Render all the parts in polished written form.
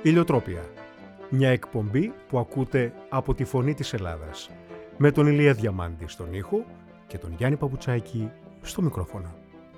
Ηλιοτρόπια. Μια εκπομπή που ακούτε από τη Φωνή της Ελλάδας. Με τον Ηλία Διαμάντη στον ήχο και τον Γιάννη Παπουτσάκη στο μικρόφωνο.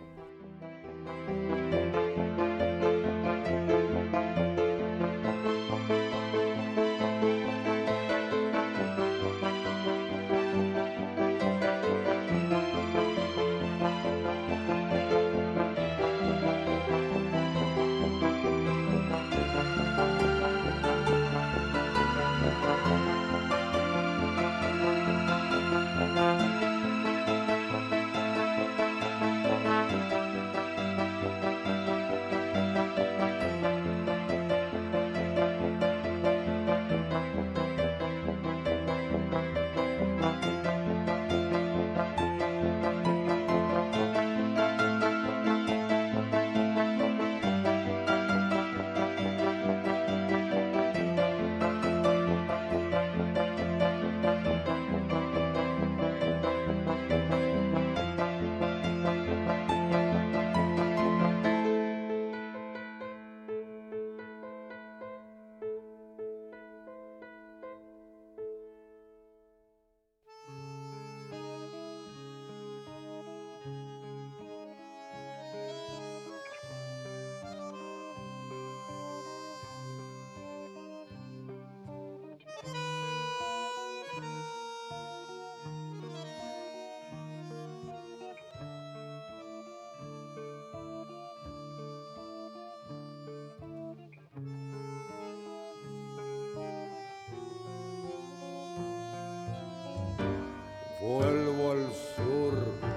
Vuelvo al sur,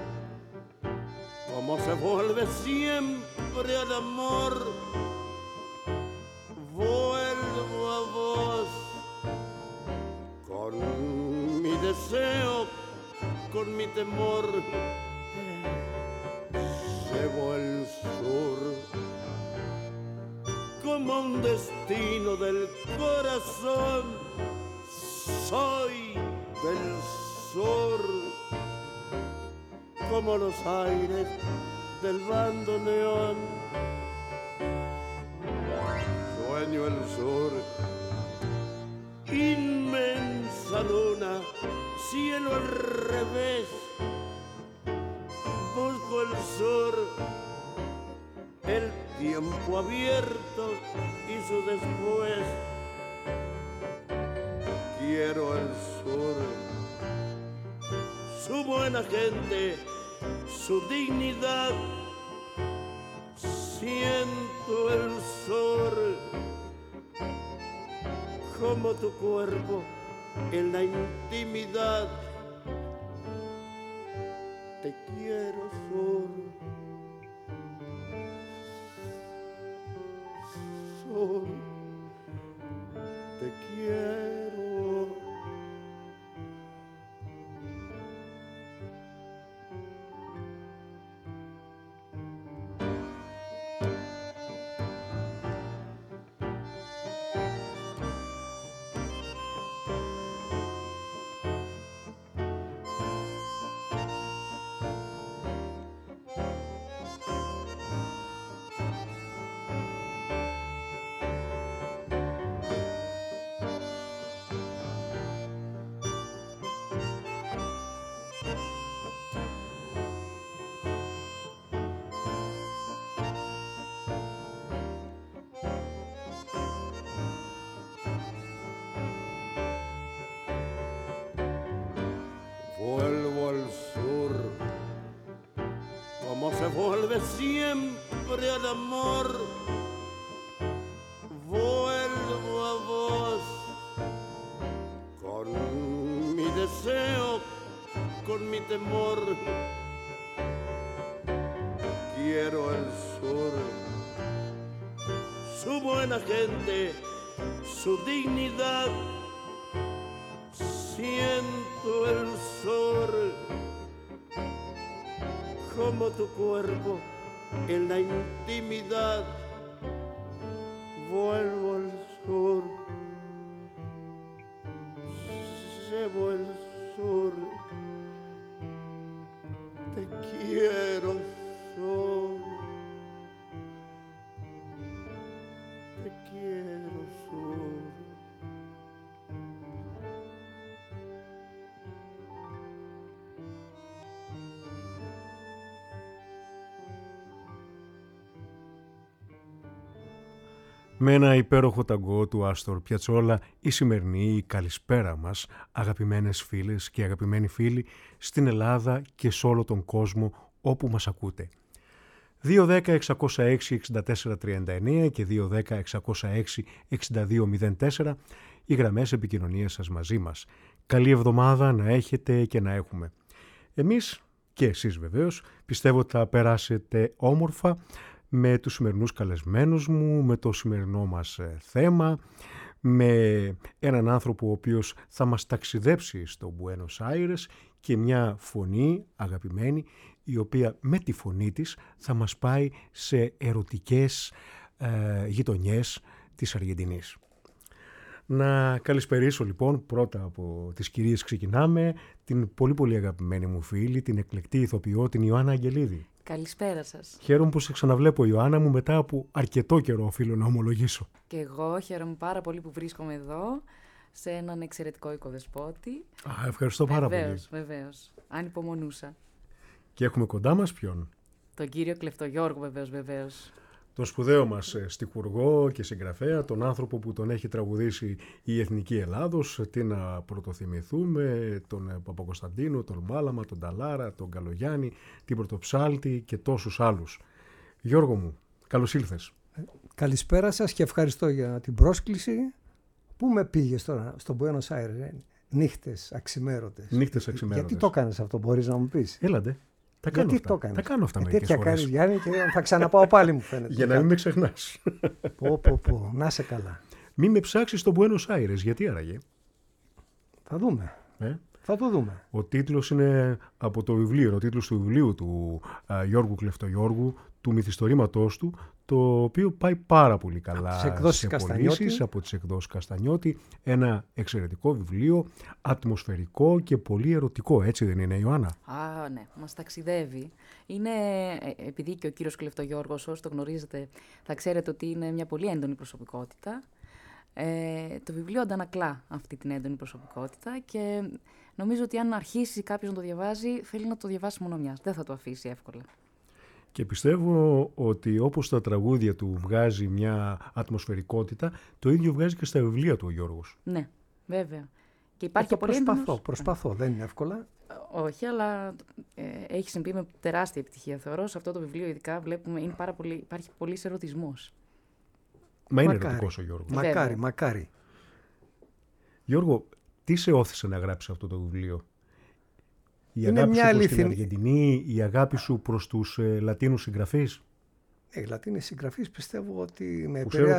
como se vuelve siempre al amor. Vuelvo a vos, con mi deseo, con mi temor. Llevo el sur, como un destino del corazón. Soy del sur, como los aires del bandoneón. Sueño el sur, inmensa luna, cielo al revés. Busco el sur, el tiempo abierto y su después. Quiero el sur, su buena gente, su dignidad. Siento el sur, como tu cuerpo en la intimidad. Te quiero, sur, sur, te quiero. Vuelvo al sur, como se vuelve siempre al amor. Vuelvo a vos, con mi deseo, con mi temor. Quiero el sur, su buena gente, su dignidad. Siento el sur, como tu cuerpo en la intimidad. Vuelvo al sur, llevo el sur. Te quiero, sur, te quiero, sur. Με ένα υπέροχο ταγκό του Άστορ Πιατσόλα, η σημερινή καλησπέρα μας, αγαπημένες φίλες και αγαπημένοι φίλοι, στην Ελλάδα και σε όλο τον κόσμο όπου μας ακούτε. 210-606-6439 και 210-606-6204 οι γραμμές επικοινωνίας σας μαζί μας. Καλή εβδομάδα να έχετε και να έχουμε. Εμείς και εσείς βεβαίως πιστεύω ότι θα περάσετε όμορφα με τους σημερινούς καλεσμένους μου, με το σημερινό μας θέμα, με έναν άνθρωπο ο οποίος θα μας ταξιδέψει στο Μπουένος Άιρες και μια φωνή αγαπημένη, η οποία με τη φωνή της θα μας πάει σε ερωτικές γειτονιές της Αργεντινής. Να καλησπερίσω λοιπόν, πρώτα από τις κυρίες ξεκινάμε, την πολύ πολύ αγαπημένη μου φίλη, την εκλεκτή ηθοποιό, την Ιωάννα Αγγελίδη. Καλησπέρα σας. Χαίρομαι που σε ξαναβλέπω, Ιωάννα μου, μετά από αρκετό καιρό, οφείλω να ομολογήσω. Και εγώ χαίρομαι πάρα πολύ που βρίσκομαι εδώ, σε έναν εξαιρετικό οικοδεσπότη. Ευχαριστώ πάρα πολύ. Βεβαίως. Αν υπομονούσα. Και έχουμε κοντά μας ποιον? Τον κύριο Κλεφτογιώργο, βεβαίως. Τον σπουδαίο μας στιχουργό και συγγραφέα, τον άνθρωπο που τον έχει τραγουδήσει η Εθνική Ελλάδος, τι να πρωτοθυμηθούμε, τον Παπακοσταντίνο, τον Μάλαμα, τον Ταλάρα, τον Καλογιάννη, την Πρωτοψάλτη και τόσους άλλους. Γιώργο μου, καλώς ήλθες. Καλησπέρα σας και ευχαριστώ για την πρόσκληση. Πού με πήγες τώρα, στον Μπουένος Άιρες, νύχτες αξιμέρωτες. Γιατί το έκανες αυτό, μπορείς να μου πεις? Έλατε. Τα κάνω αυτά μερικές φορές. Κάνεις, Γιάννη, και θα ξαναπάω πάλι, μου φαίνεται. Για να μην με ξεχνάς. Πω, να σε καλά. Μην με ψάξεις στο Μπουένος Άιρες, γιατί άραγε? Θα δούμε. Θα το δούμε. Ο τίτλος είναι από το βιβλίο, ο τίτλος του βιβλίου του Γιώργου Κλεφτογιώργου, του μυθιστορήματός του, το οποίο πάει πάρα πολύ καλά σε πωλήσεις, από τις εκδόσεις Καστανιώτη. Ένα εξαιρετικό βιβλίο, ατμοσφαιρικό και πολύ ερωτικό, έτσι δεν είναι, Ιωάννα? Ναι, μας ταξιδεύει. Είναι, επειδή και ο κύριος Κλεφτογιώργος, όσοι το γνωρίζετε, θα ξέρετε ότι είναι μια πολύ έντονη προσωπικότητα. Το βιβλίο αντανακλά αυτή την έντονη προσωπικότητα και νομίζω ότι αν αρχίσει κάποιος να το διαβάζει, θέλει να το διαβάσει μόνο μιας. Δεν θα το αφήσει εύκολα. Και πιστεύω ότι όπως τα τραγούδια του βγάζει μια ατμοσφαιρικότητα, το ίδιο βγάζει και στα βιβλία του ο Γιώργος. Ναι, βέβαια. Και υπάρχει Προσπαθώ, δεν είναι εύκολα. Όχι, αλλά έχει συμβεί με τεράστια επιτυχία, θεωρώ. Σε αυτό το βιβλίο ειδικά βλέπουμε, υπάρχει πολύς ερωτισμός. Μα είναι ερωτικός ο Γιώργος. Μακάρι. Γιώργο, τι σε όθησε να γράψεις αυτό το βιβλίο? Η αγάπη σου προς την Αργεντινή, η αγάπη σου προς τους Λατίνους συγγραφείς? Οι Λατίνοι συγγραφείς πιστεύω ότι με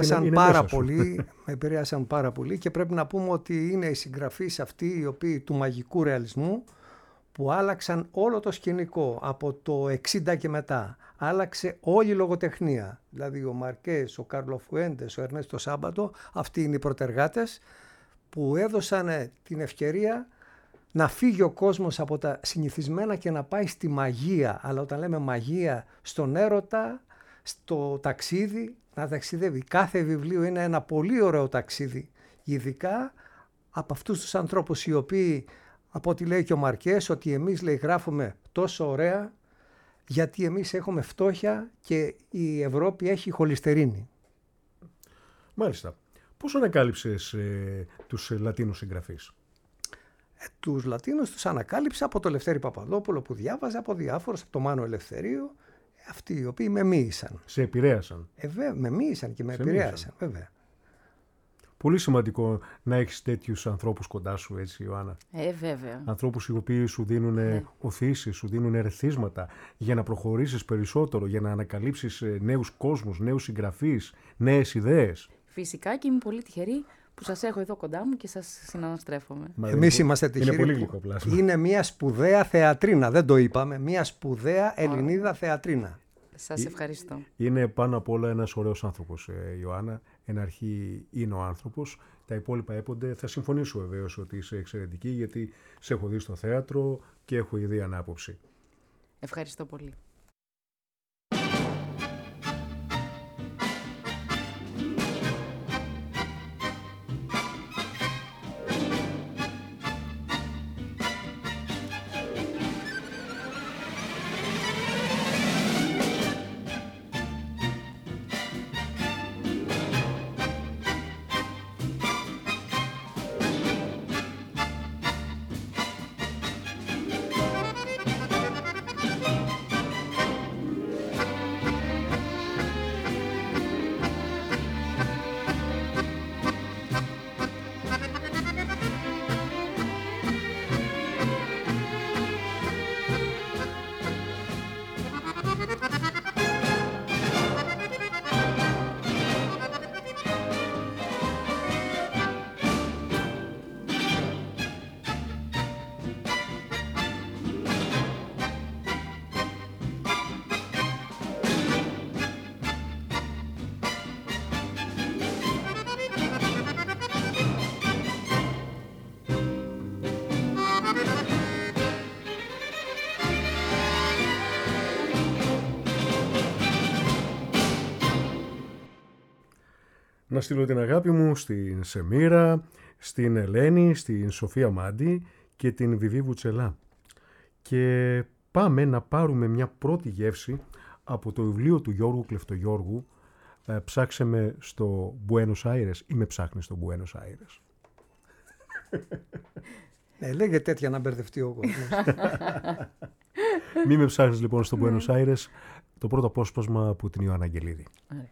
επηρέασαν πάρα πολύ και πρέπει να πούμε ότι είναι οι συγγραφείς αυτοί οι οποίοι του μαγικού ρεαλισμού που άλλαξαν όλο το σκηνικό από το 60 και μετά. Άλλαξε όλη η λογοτεχνία. Δηλαδή ο Μαρκές, ο Κάρλο Φουέντες, ο Ερνέστο Σάμπατο, αυτοί είναι οι πρωτεργάτες που έδωσαν την ευκαιρία να φύγει ο κόσμος από τα συνηθισμένα και να πάει στη μαγεία. Αλλά όταν λέμε μαγεία, στον έρωτα, στο ταξίδι, να ταξιδεύει. Κάθε βιβλίο είναι ένα πολύ ωραίο ταξίδι. Ειδικά από αυτούς τους ανθρώπους οι οποίοι, από ό,τι λέει και ο Μαρκές, ότι εμείς, λέει, γράφουμε τόσο ωραία γιατί εμείς έχουμε φτώχεια και η Ευρώπη έχει χολυστερίνη. Μάλιστα. Πώς ανακάλυψες τους Λατίνους συγγραφείς? Τους Λατίνους τους ανακάλυψα από το Λευτέρη Παπαδόπουλο που διάβαζα, από διάφορους, από το Μάνο Ελευθερίου, αυτοί οι οποίοι με μοίησαν. Σε επηρέασαν? Με μοίησαν και με επηρέασαν, βέβαια. Πολύ σημαντικό να έχεις τέτοιους ανθρώπους κοντά σου, έτσι, Ιωάννα. Βέβαια. Ανθρώπους οι οποίοι σου δίνουν οθήσεις, σου δίνουν ερεθίσματα για να προχωρήσεις περισσότερο, για να ανακαλύψεις νέους κόσμους, νέους συγγραφείς, νέες ιδέες. Φυσικά και είμαι πολύ τυχερή που σας έχω εδώ κοντά μου και σας συναναστρέφομαι. Εμείς είμαστε τυχεροί. Είναι πολύ γλυκό πλάσμα. Είναι μια σπουδαία θεατρίνα, δεν το είπαμε, μια σπουδαία Ελληνίδα θεατρίνα. Σας ευχαριστώ. Είναι πάνω απ' όλα ένας ωραίος άνθρωπος, Ιωάννα. Εν αρχή είναι ο άνθρωπος. Τα υπόλοιπα έπονται. Θα συμφωνήσω βεβαίως ότι είσαι εξαιρετική, γιατί σε έχω δει στο θέατρο και έχω ήδη ανάποψη. Ευχαριστώ πολύ. Να στείλω την αγάπη μου στην Σεμίρα, στην Ελένη, στην Σοφία Μάντη και την Βιβί Βουτσελά. Και πάμε να πάρουμε μια πρώτη γεύση από το βιβλίο του Γιώργου Κλεφτογιώργου. Ψάξε με στο Buenos Aires ή με ψάχνεις στο Buenos Aires. Λέγε τέτοια να μπερδευτεί ο κόσμος. Μη με ψάχνεις λοιπόν στο Buenos Aires, το πρώτο απόσπασμα από την Ιωάννα Αγγελίδη.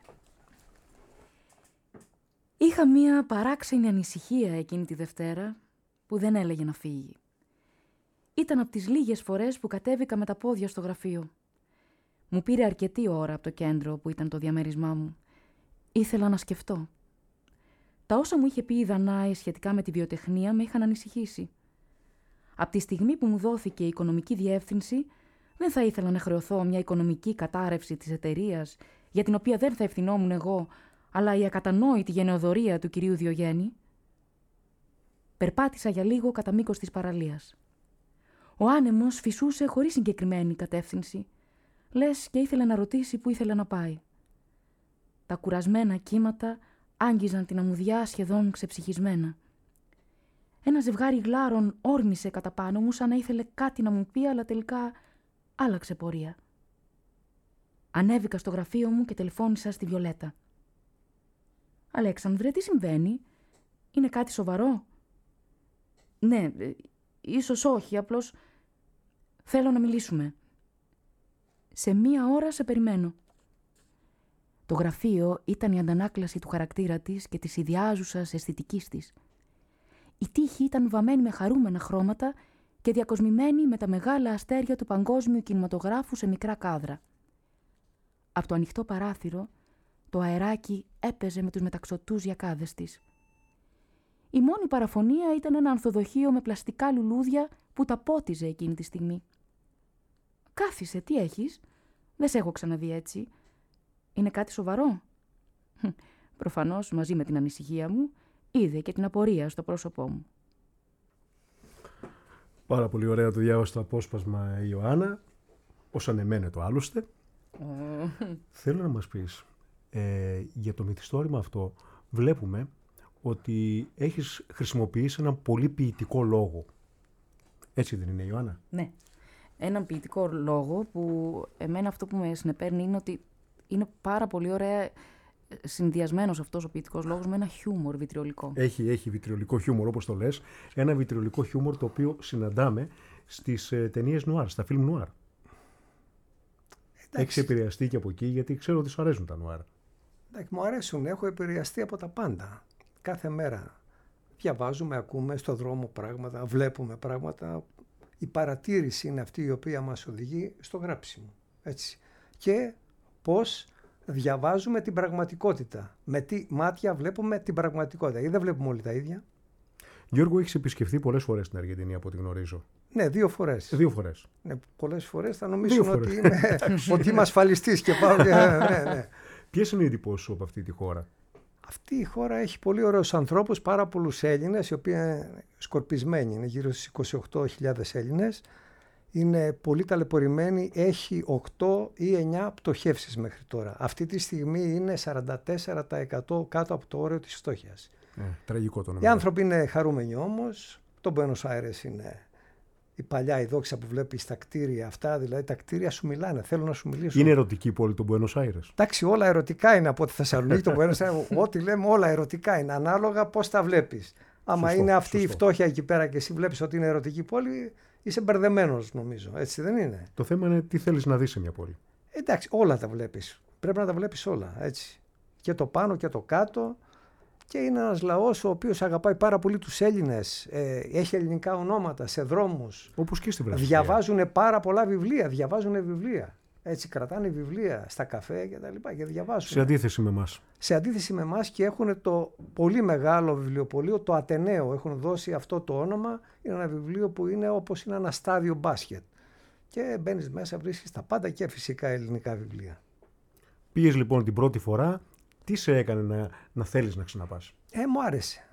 Είχα μία παράξενη ανησυχία εκείνη τη Δευτέρα που δεν έλεγε να φύγει. Ήταν από τις λίγες φορές που κατέβηκα με τα πόδια στο γραφείο. Μου πήρε αρκετή ώρα από το κέντρο που ήταν το διαμέρισμά μου. Ήθελα να σκεφτώ. Τα όσα μου είχε πει η Δανάη σχετικά με τη βιοτεχνία με είχαν ανησυχήσει. Από τη στιγμή που μου δόθηκε η οικονομική διεύθυνση, δεν θα ήθελα να χρεωθώ μια οικονομική κατάρρευση της εταιρείας, για την οποία δεν θα ευθυνόμουν εγώ, αλλά η ακατανόητη γενεοδορία του κυρίου Διογέννη. Περπάτησα για λίγο κατά μήκος της παραλίας. Ο άνεμος φυσούσε χωρίς συγκεκριμένη κατεύθυνση, λες και ήθελε να ρωτήσει πού ήθελε να πάει. Τα κουρασμένα κύματα άγγιζαν την αμμουδιά σχεδόν ξεψυχισμένα. Ένα ζευγάρι γλάρων όρμησε κατά πάνω μου σαν να ήθελε κάτι να μου πει, αλλά τελικά άλλαξε πορεία. Ανέβηκα στο γραφείο μου και τηλεφώνησα στη Βιολέτα. «Αλέξανδρε, τι συμβαίνει? Είναι κάτι σοβαρό?» «Ναι, ίσως όχι, απλώς θέλω να μιλήσουμε». «Σε 1 ώρα σε περιμένω». Το γραφείο ήταν η αντανάκλαση του χαρακτήρα της και της ιδιάζουσας αισθητικής της. Η τύχη ήταν βαμμένη με χαρούμενα χρώματα και διακοσμημένη με τα μεγάλα αστέρια του παγκόσμιου κινηματογράφου σε μικρά κάδρα. Από το ανοιχτό παράθυρο, το αεράκι έπαιζε με τους μεταξωτούς γιακάδες της. Η μόνη παραφωνία ήταν ένα ανθοδοχείο με πλαστικά λουλούδια που τα πότιζε εκείνη τη στιγμή. «Κάθισε, τι έχεις? Δεν σε έχω ξαναδεί έτσι. Είναι κάτι σοβαρό?» Προφανώς, μαζί με την ανησυχία μου, είδε και την απορία στο πρόσωπό μου. Πάρα πολύ ωραία το διάβασε το απόσπασμα η Ιωάννα, ως ανεμένετο άλλωστε. Θέλω να μας πεις, για το μυθιστόρημα αυτό βλέπουμε ότι έχεις χρησιμοποιήσει έναν πολύ ποιητικό λόγο. Έτσι δεν είναι, Ιωάννα? Ναι. Έναν ποιητικό λόγο που εμένα αυτό που με συνεπέρνει είναι ότι είναι πάρα πολύ ωραία συνδυασμένος αυτός ο ποιητικός λόγος με ένα χιούμορ βιτριολικό. Έχει βιτριολικό χιούμορ, όπως το λες. Ένα βιτριολικό χιούμορ το οποίο συναντάμε στις ταινίες νουάρ, στα φιλμ νουάρ. Έχεις επηρεαστεί και από εκεί, γιατί ξέρω ότι σου αρέσουν τα νουάρ. Εντάξει, μου αρέσουν. Έχω επηρεαστεί από τα πάντα. Κάθε μέρα διαβάζουμε, ακούμε στο δρόμο πράγματα, βλέπουμε πράγματα. Η παρατήρηση είναι αυτή η οποία μας οδηγεί στο γράψιμο. Έτσι. Και πώς διαβάζουμε την πραγματικότητα. Με τι μάτια βλέπουμε την πραγματικότητα. Ή δεν βλέπουμε όλοι τα ίδια. Γιώργο, έχεις επισκεφθεί πολλές φορές στην Αργεντινή, από ό,τι γνωρίζω. Ναι, 2 φορές. 2 φορές. Ναι, πολλές φορές θα νομίζουν ότι είμαι ασφαλιστής και πάω. Ναι. Ποιες είναι οι εντυπώσεις σου από αυτή τη χώρα? Αυτή η χώρα έχει πολύ ωραίους ανθρώπους, πάρα πολλούς Έλληνες, οι οποίοι είναι σκορπισμένοι. Είναι γύρω στις 28.000 Έλληνες. Είναι πολύ ταλαιπωρημένοι. Έχει 8 ή 9 πτωχεύσεις μέχρι τώρα. Αυτή τη στιγμή είναι 44% κάτω από το όριο της φτώχειας. Τραγικό το νούμερο. Οι άνθρωποι είναι χαρούμενοι όμως. Το Buenos Aires είναι η παλιά η δόξα που βλέπεις στα κτίρια αυτά. Δηλαδή τα κτίρια σου μιλάνε, θέλουν να σου μιλήσουν. Είναι ερωτική η πόλη το Buenos Aires? Εντάξει, όλα ερωτικά είναι από τη Θεσσαλονίκη. Το Buenos Aires, ό,τι λέμε, όλα ερωτικά είναι. Ανάλογα πώς τα βλέπεις. Άμα είναι αυτή η φτώχεια εκεί πέρα και εσύ βλέπεις ότι είναι ερωτική πόλη, είσαι μπερδεμένος, νομίζω. Έτσι δεν είναι? Το θέμα είναι τι θέλεις να δεις σε μια πόλη. Εντάξει, όλα τα βλέπεις. Πρέπει να τα βλέπεις όλα. Έτσι. Και το πάνω και το κάτω. Και είναι ένας λαός ο οποίος αγαπάει πάρα πολύ τους Έλληνες. Έχει ελληνικά ονόματα σε δρόμους. Όπως και στην Βραζιλία. Διαβάζουν πάρα πολλά βιβλία. Έτσι, κρατάνε βιβλία στα καφέ και τα λοιπά και διαβάζουν. Σε αντίθεση με εμάς. Σε αντίθεση με εμάς, και έχουν το πολύ μεγάλο βιβλιοπωλείο, το Ατενέο. Έχουν δώσει αυτό το όνομα. Είναι ένα βιβλίο που είναι όπως είναι ένα στάδιο μπάσκετ. Και μπαίνεις μέσα, βρίσκεις τα πάντα και φυσικά ελληνικά βιβλία. Πήγες λοιπόν την πρώτη φορά. Τι σε έκανε να θέλεις να ξαναπάς? Μου άρεσε.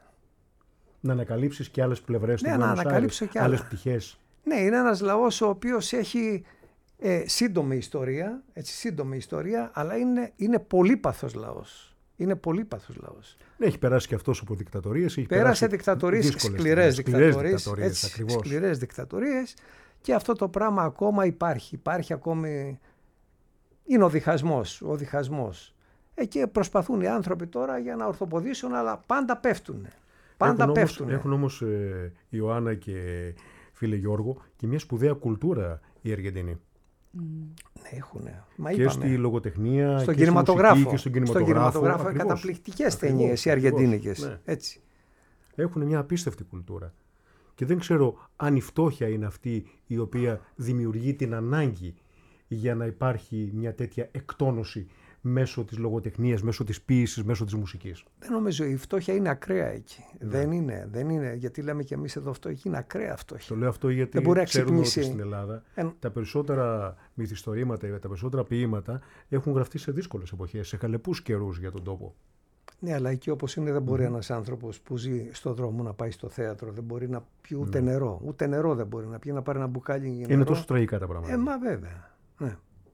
Να ανακαλύψεις και άλλες πλευρές του Buenos Aires, να ανακαλύψω και άλλες πτυχές. Ναι, είναι ένας λαός ο οποίος έχει σύντομη ιστορία, αλλά είναι πολύπαθος λαός. Είναι πολύπαθος λαός. Ναι, έχει περάσει και αυτός από δικτατορίες. Πέρασε δικτατορίες, σκληρές δικτατορίες, και αυτό το πράγμα ακόμα υπάρχει. Υπάρχει ακόμη, είναι ο διχασμός. Και προσπαθούν οι άνθρωποι τώρα για να ορθοποδήσουν, αλλά πάντα πέφτουν. Έχουν όμως Ιωάννα και φίλε Γιώργο και μια σπουδαία κουλτούρα οι Αργεντινοί. Ναι, έχουν. Και στη λογοτεχνία, στον και κινηματογράφο. Και στον κινηματογράφο. Καταπληκτικές ταινίες οι αργεντίνικες. Ναι. Έτσι. Έχουν μια απίστευτη κουλτούρα. Και δεν ξέρω αν η φτώχεια είναι αυτή η οποία δημιουργεί την ανάγκη για να υπάρχει μια τέτοια εκτόνωση μέσω της λογοτεχνίας, μέσω της ποίησης, μέσω της μουσικής. Δεν νομίζω, η φτώχεια είναι ακραία εκεί. Ναι. Δεν είναι, γιατί λέμε και εμείς εδώ φτώχεια, είναι ακραία φτώχεια. Το λέω αυτό γιατί ξέρουμε ότι στην Ελλάδα τα περισσότερα μυθιστορήματα, τα περισσότερα ποίηματα έχουν γραφτεί σε δύσκολες εποχές, σε χαλεπούς καιρούς για τον τόπο. Ναι, αλλά εκεί όπως είναι δεν μπορεί ένας άνθρωπος που ζει στον δρόμο να πάει στο θέατρο, δεν μπορεί να πιει ούτε νερό. Ούτε νερό δεν μπορεί να πιει, να πάρει ένα μπουκάλι νερό. Είναι τόσο τραγικά τα πράγματα. Μα βέβαια. Ναι.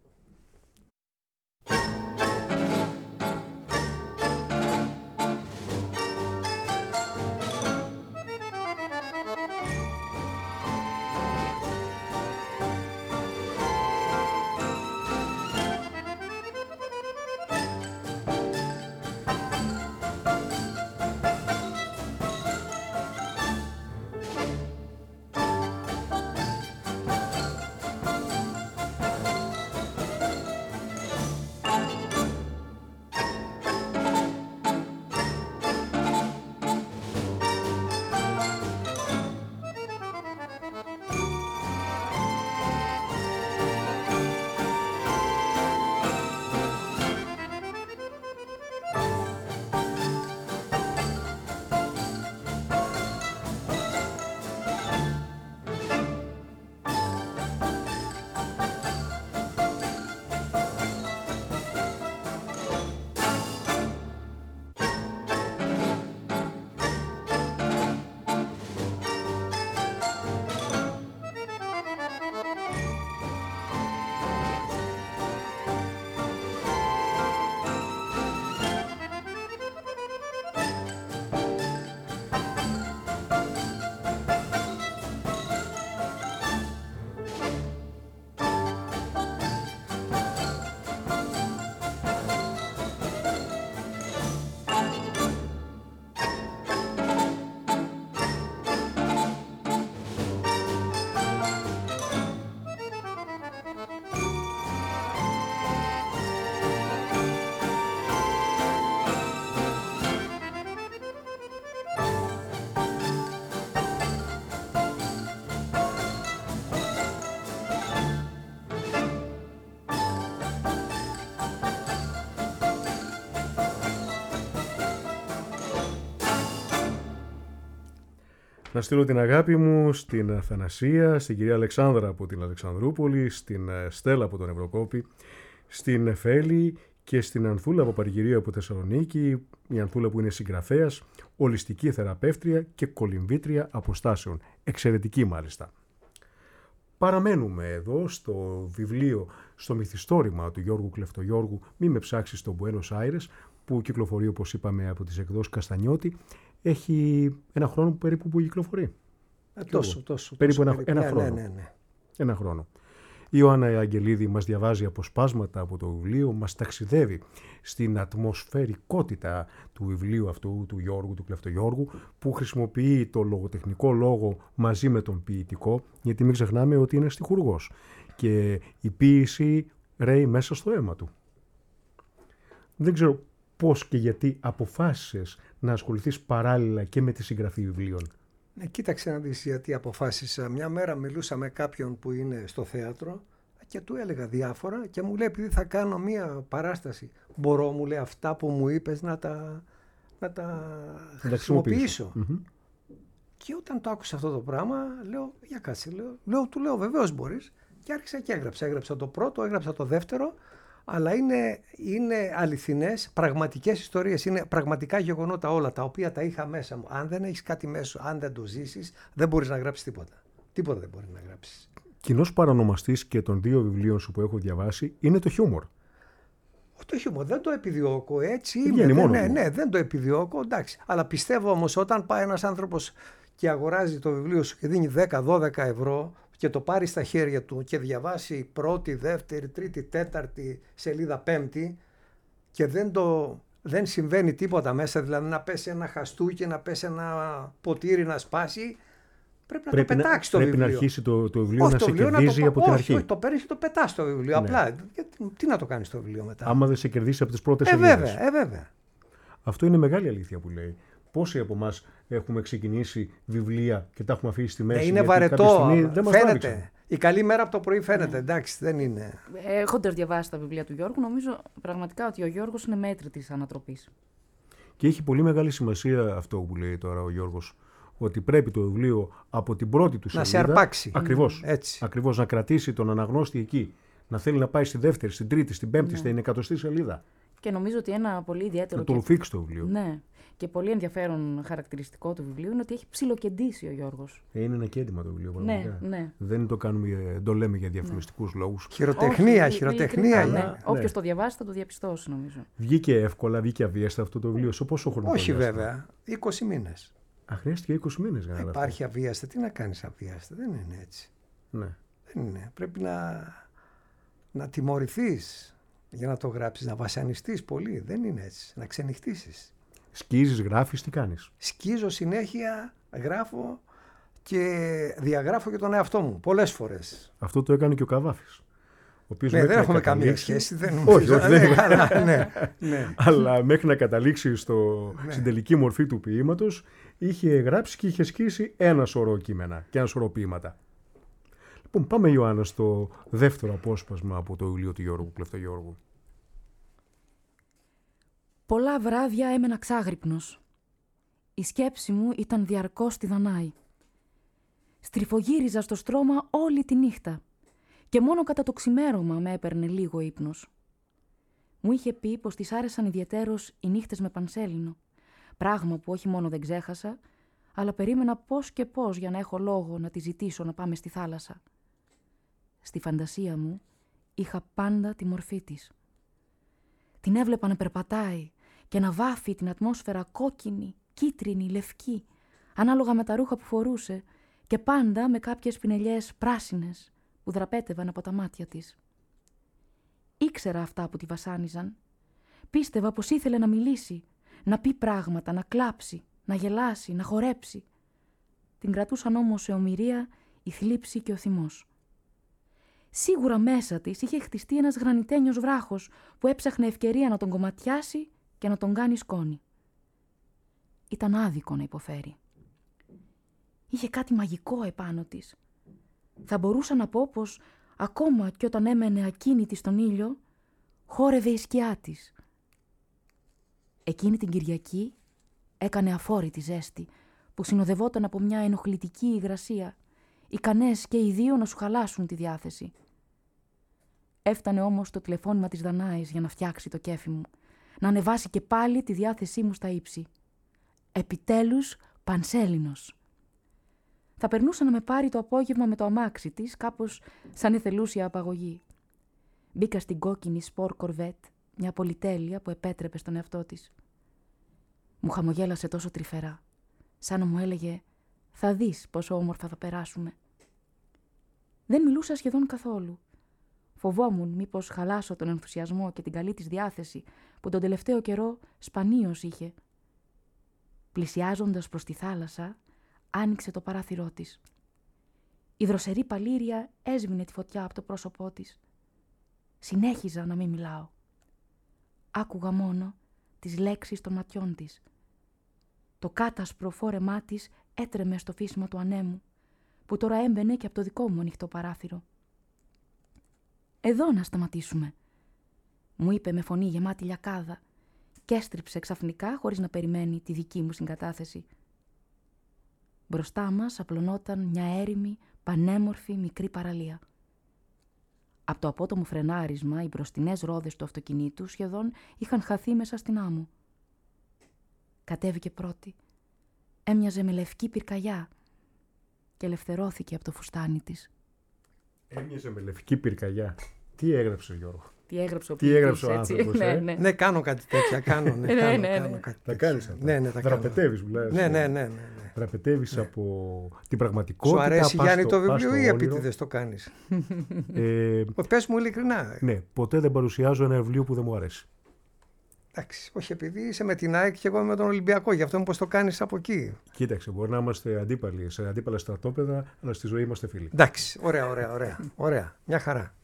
Να στείλω την αγάπη μου στην Αθανασία, στην κυρία Αλεξάνδρα από την Αλεξανδρούπολη, στην Στέλλα από τον Ευρωκόπη, στην Εφέλη και στην Ανθούλα από Παρηγυρία από Θεσσαλονίκη, η Ανθούλα που είναι συγγραφέας, ολιστική θεραπεύτρια και κολυμβήτρια αποστάσεων. Εξαιρετική μάλιστα. Παραμένουμε εδώ στο βιβλίο, στο μυθιστόρημα του Γιώργου Κλεφτογιώργου «Μη με ψάξεις στο Μπουένος Άιρες», που κυκλοφορεί, όπως είπαμε, από τις εκδόσεις Καστανιώτη. Έχει ένα χρόνο περίπου που κυκλοφορεί. Τόσο. Περίπου ένα χρόνο. Ναι. Ένα χρόνο. Η Ιωάννα Αγγελίδη μας διαβάζει αποσπάσματα από το βιβλίο, μας ταξιδεύει στην ατμοσφαιρικότητα του βιβλίου αυτού του Γιώργου, του Κλεφτογιώργου, που χρησιμοποιεί το λογοτεχνικό λόγο μαζί με τον ποιητικό, γιατί μην ξεχνάμε ότι είναι στιχουργός και η ποίηση ρέει μέσα στο αίμα του. Δεν ξέρω πώς και γιατί αποφάσισες να ασχοληθείς παράλληλα και με τη συγγραφή βιβλίων. Ναι, κοίταξε να δεις γιατί αποφάσισα. Μια μέρα μιλούσα με κάποιον που είναι στο θέατρο και του έλεγα διάφορα και μου λέει, επειδή θα κάνω μια παράσταση, μπορώ, μου λέει, αυτά που μου είπες να τα χρησιμοποιήσω. Mm-hmm. Και όταν το άκουσα αυτό το πράγμα, λέω, για κάτσε, του λέω βεβαίως μπορείς. Και άρχισα και έγραψα. Έγραψα το πρώτο, έγραψα το δεύτερο, αλλά είναι αληθινές, πραγματικές ιστορίες, είναι πραγματικά γεγονότα όλα, τα οποία τα είχα μέσα μου. Αν δεν έχεις κάτι μέσα, αν δεν το ζήσεις, δεν μπορείς να γράψεις τίποτα. Τίποτα δεν μπορεί να γράψεις. Κοινός παρανομαστής και των δύο βιβλίων σου που έχω διαβάσει είναι το χιούμορ. Το χιούμορ δεν το επιδιώκω, έτσι Βγαίνει είμαι. μόνο Ναι, του. ναι, δεν το επιδιώκω, εντάξει. Αλλά πιστεύω όμως όταν πάει ένας άνθρωπος και αγοράζει το βιβλίο σου και δίνει 10-12 ευρώ και το πάρει στα χέρια του και διαβάσει πρώτη, δεύτερη, τρίτη, τέταρτη, σελίδα πέμπτη και δεν συμβαίνει τίποτα μέσα, δηλαδή να πέσει ένα χαστούκι, να πέσει ένα ποτήρι να σπάσει, πρέπει να το πετάξει το βιβλίο. Πρέπει να αρχίσει το βιβλίο Όχι, να το σε βιβλίο κερδίζει από την όχι, αρχή. όχι, το παίρνεις και το πετάς το βιβλίο. Ναι. Απλά. Τι να το κάνεις το βιβλίο μετά. Άμα δεν σε κερδίσει από τις πρώτες σελίδες. Βέβαια. Αυτό είναι μεγάλη αλήθεια που λέει. Πόσοι από εμάς έχουμε ξεκινήσει βιβλία και τα έχουμε αφήσει στη μέση? Είναι γιατί βαρετό. κάποια στιγμή δεν μας τράβηξαν. Φαίνεται. Η καλή μέρα από το πρωί φαίνεται. Εντάξει, δεν είναι. Έχοντας διαβάσει τα βιβλία του Γιώργου, νομίζω πραγματικά ότι ο Γιώργος είναι μέτρη της ανατροπής. Και έχει πολύ μεγάλη σημασία αυτό που λέει τώρα ο Γιώργος. Ότι πρέπει το βιβλίο από την πρώτη του σελίδα. Να σε αρπάξει. Ακριβώς. Έτσι. Ακριβώς, να κρατήσει τον αναγνώστη εκεί. Να θέλει να πάει στη δεύτερη, στην τρίτη, στην πέμπτη, στην 100η σελίδα. Και νομίζω ότι ένα πολύ ιδιαίτερο. Να το ρουφήξει το βιβλίο. Ναι. Και πολύ ενδιαφέρον χαρακτηριστικό του βιβλίου είναι ότι έχει ψιλοκεντήσει ο Γιώργος. Είναι ένα κέντημα το βιβλίο. Πραγματικά. Ναι. Δεν το λέμε για διαφημιστικούς λόγους. Χειροτεχνία Ναι. Ναι. Όποιος το διαβάσει θα το διαπιστώσει, νομίζω. Βγήκε εύκολα, βγήκε αβίαστα αυτό το βιβλίο. Σε πόσο χρόνο? Όχι βέβαια. 20 μήνες. Χρειάστηκε 20 μήνες για να γραφτεί. Υπάρχει αβίαστα. Τι να κάνεις αβίαστα. Δεν είναι έτσι. Ναι. Δεν είναι. Πρέπει να τιμωρηθείς για να το γράψεις. Να βασανιστείς πολύ. Δεν είναι έτσι. Να ξενυχτήσεις. Σκίζεις, γράφεις, τι κάνεις? Σκίζω συνέχεια, γράφω και διαγράφω και τον εαυτό μου πολλές φορές. Αυτό το έκανε και ο Καβάφης. Ναι, δεν έχουμε καμία σχέση. Όχι, δεν ναι, ναι. Αλλά μέχρι να καταλήξει στην τελική μορφή του ποίηματος, είχε γράψει και είχε σκίσει ένα σωρό κείμενα και ένα σωρό ποίηματα. Λοιπόν, πάμε Ιωάννα στο δεύτερο απόσπασμα από το βιβλίο του Γιώργου Κλεφτογιώργου. Πολλά βράδια έμενα ξάγρυπνος. Η σκέψη μου ήταν διαρκώς στη Δανάη. Στριφογύριζα στο στρώμα όλη τη νύχτα και μόνο κατά το ξημέρωμα με έπαιρνε λίγο ύπνος. Μου είχε πει πως της άρεσαν ιδιαιτέρως οι νύχτες με πανσέλινο, πράγμα που όχι μόνο δεν ξέχασα, αλλά περίμενα πώς και πώς για να έχω λόγο να τη ζητήσω να πάμε στη θάλασσα. Στη φαντασία μου είχα πάντα τη μορφή της. Την έβλεπα να περπατάει και να βάφει την ατμόσφαιρα κόκκινη, κίτρινη, λευκή, ανάλογα με τα ρούχα που φορούσε και πάντα με κάποιες πινελιές πράσινες που δραπέτευαν από τα μάτια της. Ήξερα αυτά που τη βασάνιζαν. Πίστευα πως ήθελε να μιλήσει, να πει πράγματα, να κλάψει, να γελάσει, να χορέψει. Την κρατούσαν όμως σε ομηρία η θλίψη και ο θυμός. Σίγουρα μέσα της είχε χτιστεί ένας γρανιτένιος βράχος που έψαχνε ευκαιρία να τον κομματιάσει και να τον κάνει σκόνη. Ήταν άδικο να υποφέρει. Είχε κάτι μαγικό επάνω της. Θα μπορούσα να πω πως ακόμα κι όταν έμενε ακίνητη στον ήλιο, χόρευε η σκιά της. Εκείνη την Κυριακή έκανε αφόρητη ζέστη που συνοδευόταν από μια ενοχλητική υγρασία, ικανές και οι δύο να σου χαλάσουν τη διάθεση. Έφτανε όμως το τηλεφώνημα της Δανάης για να φτιάξει το κέφι μου, να ανεβάσει και πάλι τη διάθεσή μου στα ύψη. Επιτέλους πανσέλινος. Θα περνούσα να με πάρει το απόγευμα με το αμάξι της, κάπως σαν εθελούσια απαγωγή. Μπήκα στην κόκκινη σπορ κορβέτ, μια πολυτέλεια που επέτρεπε στον εαυτό της. Μου χαμογέλασε τόσο τρυφερά, σαν να μου έλεγε «Θα δεις πόσο όμορφα θα περάσουμε». Δεν μιλούσα σχεδόν καθόλου. Φοβόμουν μήπως χαλάσω τον ενθουσιασμό και την καλή της διάθεση που τον τελευταίο καιρό σπανίως είχε. Πλησιάζοντας προς τη θάλασσα, άνοιξε το παράθυρό της. Η δροσερή παλήρια έσβηνε τη φωτιά από το πρόσωπό της. Συνέχιζα να μην μιλάω. Άκουγα μόνο τις λέξεις των ματιών της. Το κάτασπρο φόρεμά της έτρεμε στο φύσμα του ανέμου, που τώρα έμπαινε και από το δικό μου ανοιχτό παράθυρο. «Εδώ να σταματήσουμε», μου είπε με φωνή γεμάτη λιακάδα και έστριψε ξαφνικά χωρίς να περιμένει τη δική μου συγκατάθεση. Μπροστά μας απλωνόταν μια έρημη, πανέμορφη μικρή παραλία. Από το απότομο φρενάρισμα, οι μπροστινές ρόδες του αυτοκινήτου σχεδόν είχαν χαθεί μέσα στην άμμο. Κατέβηκε πρώτη. Έμοιαζε με λευκή πυρκαγιά και ελευθερώθηκε από το φουστάνι της. Έμοιαζε με λευκή πυρκαγιά. Τι έγραψε, Γιώργο? Τι έγραψε ο Τι έγραψε ο έτσι. άνθρωπος, Ναι, κάνω κάτι τέτοια. Κάνω κάτι Τα τέτοια. κάνεις αυτά. Ναι, τα κάνω. Δραπετεύεις που λες. Ναι. Δραπετεύεις από την πραγματικότητα. Σου αρέσει, πας Γιάννη, στο- το πας στο βιβλίο ή όνειρο. επίτηδες το κάνεις? Ε, Πες μου ειλικρινά. ναι, ποτέ δεν παρουσιάζω ένα βιβλίο που δεν μου αρέσει. Εντάξει, όχι, επειδή είσαι με την ΑΕΚ και εγώ είμαι με τον Ολυμπιακό, γι' αυτό μήπως το κάνεις από εκεί. Κοίταξε, μπορεί να είμαστε αντίπαλοι σε αντίπαλα στρατόπεδα, αλλά στη ζωή είμαστε φίλοι. Εντάξει, ωραία. Μια χαρά.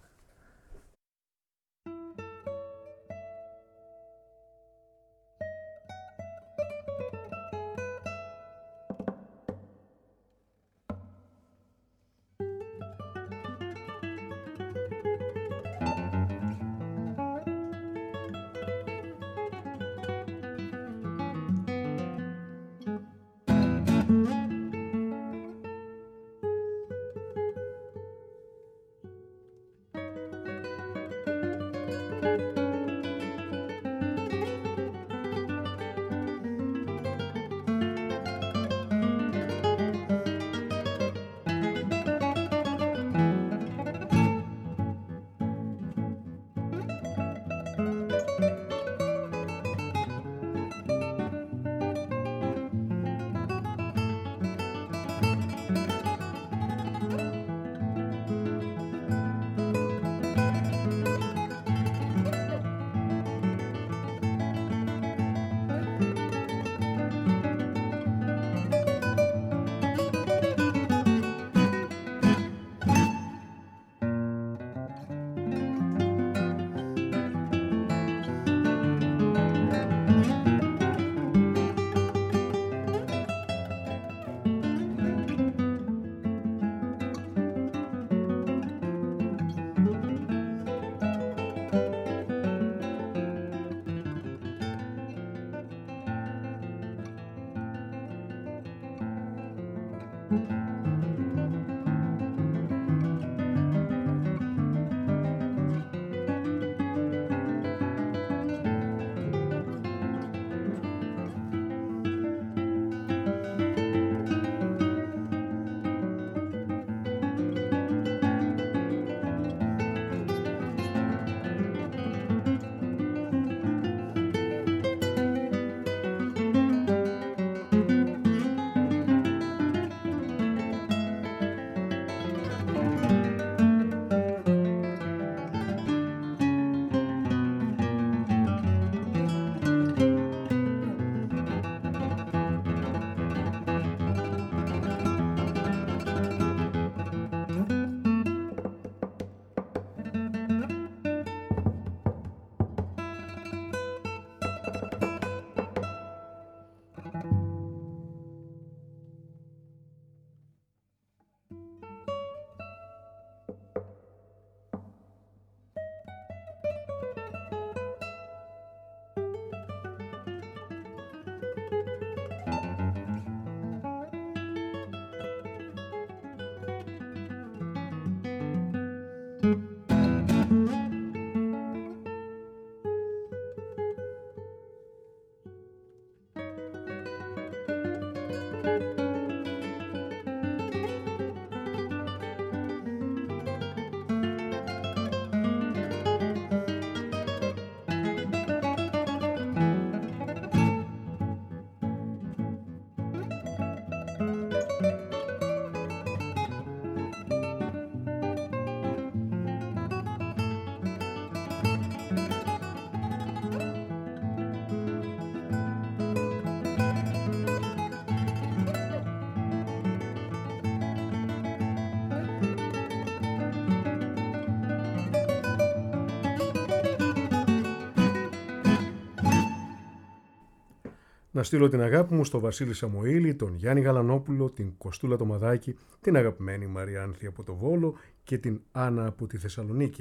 Να στείλω την αγάπη μου στο Βασίλη Σαμοήλη, τον Γιάννη Γαλανόπουλο, την Κωστούλα Τομαδάκη, την αγαπημένη Μαρία Άνθη από το Βόλο και την Άννα από τη Θεσσαλονίκη.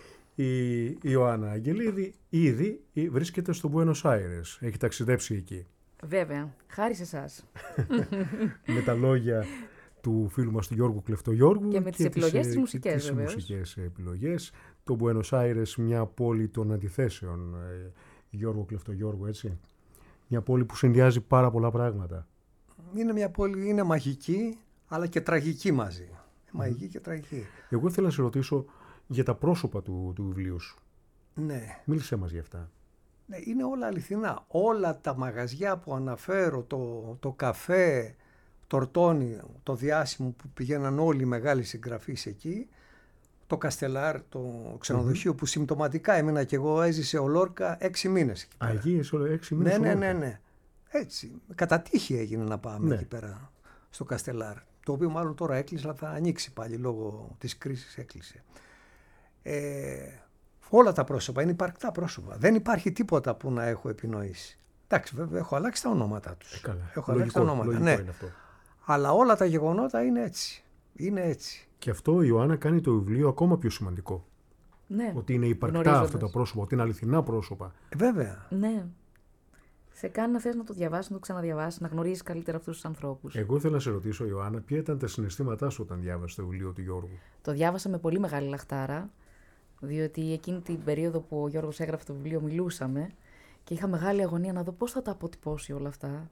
Η Ιωάννα Αγγελίδη ήδη βρίσκεται στο Buenos Aires, έχει ταξιδέψει εκεί. Βέβαια, χάρη σε εσάς. Με τα λόγια του φίλου μας του Γιώργου Κλεφτογιώργου και με τις επιλογές τις μουσικές, βεβαίως. Μουσικές επιλογές. Το Buenos Aires, μια πόλη των αντιθέσεων, Γιώργο Κλεφτογιώργου, έτσι. Μια πόλη που συνδυάζει πάρα πολλά πράγματα. Είναι μια πόλη, είναι μαγική, αλλά και τραγική μαζί. Μαγική και τραγική. Εγώ ήθελα να σε ρωτήσω για τα πρόσωπα του βιβλίου σου. Ναι. Μίλησέ μας για αυτά. Ναι, είναι όλα αληθινά. Όλα τα μαγαζιά που αναφέρω, το καφέ, το Ρτόνι, το διάσημο που πηγαίναν όλοι οι μεγάλοι συγγραφείς εκεί, το Καστελάρ, το ξενοδοχείο που συμπτωματικά έμεινα και εγώ, έζησε ο Λόρκα 6 μήνες εκεί πέρα. Αγίες 6 μήνες. Ναι. Έτσι. Κατά τύχη έγινε να πάμε εκεί πέρα στο Καστελάρ. Το οποίο μάλλον τώρα έκλεισε, αλλά θα ανοίξει πάλι λόγω της κρίσης, έκλεισε. Όλα τα πρόσωπα είναι υπαρκτά πρόσωπα. Δεν υπάρχει τίποτα που να έχω επινοήσει. Εντάξει, βέβαια, έχω αλλάξει τα ονόματά τους. Έχω αλλάξει τα ονόματα. Ναι. Είναι αυτό. Αλλά όλα τα γεγονότα είναι έτσι. Είναι έτσι. Και αυτό η Ιωάννα κάνει το βιβλίο ακόμα πιο σημαντικό. Ναι. Ότι είναι υπαρκτά αυτά τα πρόσωπα, ότι είναι αληθινά πρόσωπα. Βέβαια. Ναι. Σε κάνει να θες να το διαβάσεις, να το ξαναδιαβάσεις, να γνωρίσεις καλύτερα αυτούς τους ανθρώπους. Εγώ ήθελα να σε ρωτήσω, Ιωάννα, ποια ήταν τα συναισθήματά σου όταν διάβασες το βιβλίο του Γιώργου? Το διάβασα με πολύ μεγάλη λαχτάρα, διότι εκείνη την περίοδο που ο Γιώργος έγραφε το βιβλίο μιλούσαμε και είχα μεγάλη αγωνία να δω πώς θα τα αποτυπώσει όλα αυτά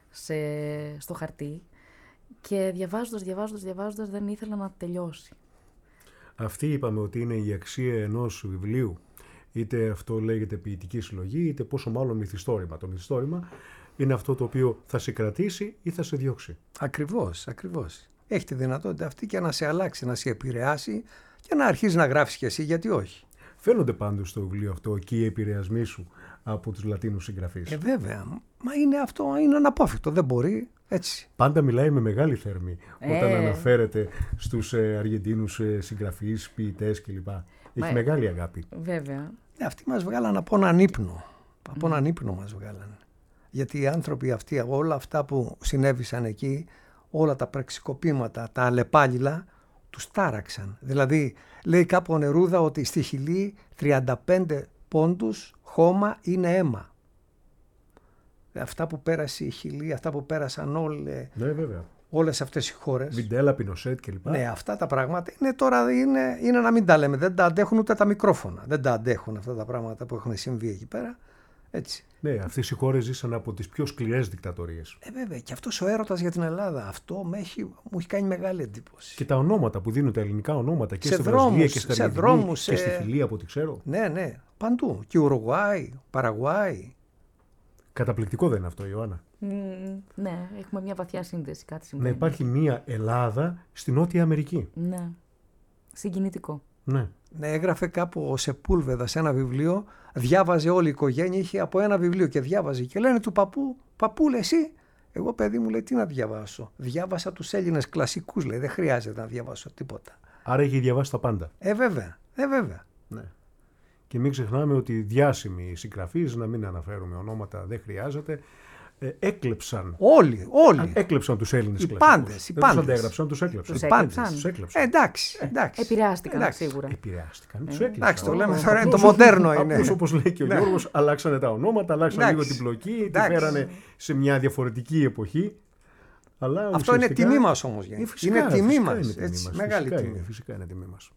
στο χαρτί. Και διαβάζοντας δεν ήθελα να τελειώσει. Αυτή είπαμε ότι είναι η αξία ενός βιβλίου. Είτε αυτό λέγεται ποιητική συλλογή, είτε πόσο μάλλον μυθιστόρημα. Το μυθιστόρημα είναι αυτό το οποίο θα σε κρατήσει ή θα σε διώξει. Ακριβώς. Έχει τη δυνατότητα αυτή και να σε αλλάξει, να σε επηρεάσει και να αρχίσει να γράφεις κι εσύ, γιατί όχι. Φαίνονται πάντως στο βιβλίο αυτό και οι επηρεασμοί σου από τους Λατίνους συγγραφείς. Βέβαια. Μα είναι αυτό, είναι αναπόφευκτο. Δεν μπορεί έτσι. Πάντα μιλάει με μεγάλη θέρμη όταν αναφέρεται στους Αργεντίνους συγγραφείς, ποιητές κλπ. Έχει μεγάλη αγάπη. Βέβαια. Αυτοί μας βγάλαν από έναν ύπνο. Από έναν ύπνο μας βγάλαν. Γιατί οι άνθρωποι αυτοί, όλα αυτά που συνέβησαν εκεί, όλα τα πραξικοπήματα, τα αλλεπάλληλα, τους τάραξαν. Δηλαδή, λέει κάπου ο Νερούδα ότι στη Χιλή 35 πόντους χώμα είναι αίμα. Αυτά που πέρασε η Χιλή, αυτά που πέρασαν όλες αυτές οι χώρες. Βιντέλα, Πινοσέτ κλπ. Ναι, αυτά τα πράγματα είναι να μην τα λέμε. Δεν τα αντέχουν ούτε τα μικρόφωνα. Δεν τα αντέχουν αυτά τα πράγματα που έχουν συμβεί εκεί πέρα. Έτσι. Ναι, αυτές οι χώρες ζήσαν από τις πιο σκληρές δικτατορίες. Βέβαια, και αυτός ο έρωτας για την Ελλάδα, αυτό μου έχει κάνει μεγάλη εντύπωση. Και τα ονόματα που δίνουν, τα ελληνικά ονόματα και στη Βραζιλία και στη Αργεντινή και στη Χιλή, από ό,τι ξέρω. Ναι, παντού. Και Ουρουγουάι, Παραγουάι. Καταπληκτικό δεν είναι αυτό, Ιωάννα? Ναι, έχουμε μια βαθιά σύνδεση, κάτι Να συμβαίνει. υπάρχει μια Ελλάδα στη Νότια Αμερική. Ναι, συγκινητικό. Ναι. Ναι, έγραφε κάπου ο Σεπούλβεδα σε ένα βιβλίο, διάβαζε όλη η οικογένεια, είχε από ένα βιβλίο και διάβαζε. Και λένε του παππού, λέει, εσύ, εγώ παιδί μου, λέει, τι να διαβάσω. Διάβασα τους Έλληνες κλασικούς, λέει, δεν χρειάζεται να διαβάσω τίποτα. Άρα έχει διαβάσει τα πάντα. Βέβαια. Ναι. Και μην ξεχνάμε ότι διάσημοι συγγραφείς, να μην αναφέρουμε ονόματα, δεν χρειάζεται, έκλεψαν. Όλοι. Έκλεψαν τους Έλληνες οι κλασικούς. πάντες. Δεν τους αντέγραψαν, τους έκλεψαν. Τους έκλεψαν. Εντάξει. Επηρεάστηκαν σίγουρα. Επηρεάστηκαν, τους έκλεψαν. Εντάξει, το λέμε τώρα, το μοντέρνο είναι. Απλώς, όπως λέει και ο Γιώργος, αλλάξανε τα ονόματα, αλλάξανε λίγο την πλοκή, τη φέρανε σε μια διαφορετική εποχή. Αλλά αυτό είναι τιμή μας όμως. Είναι τιμή μας. Μεγάλη τιμή. Φυσικά είναι τιμή μας.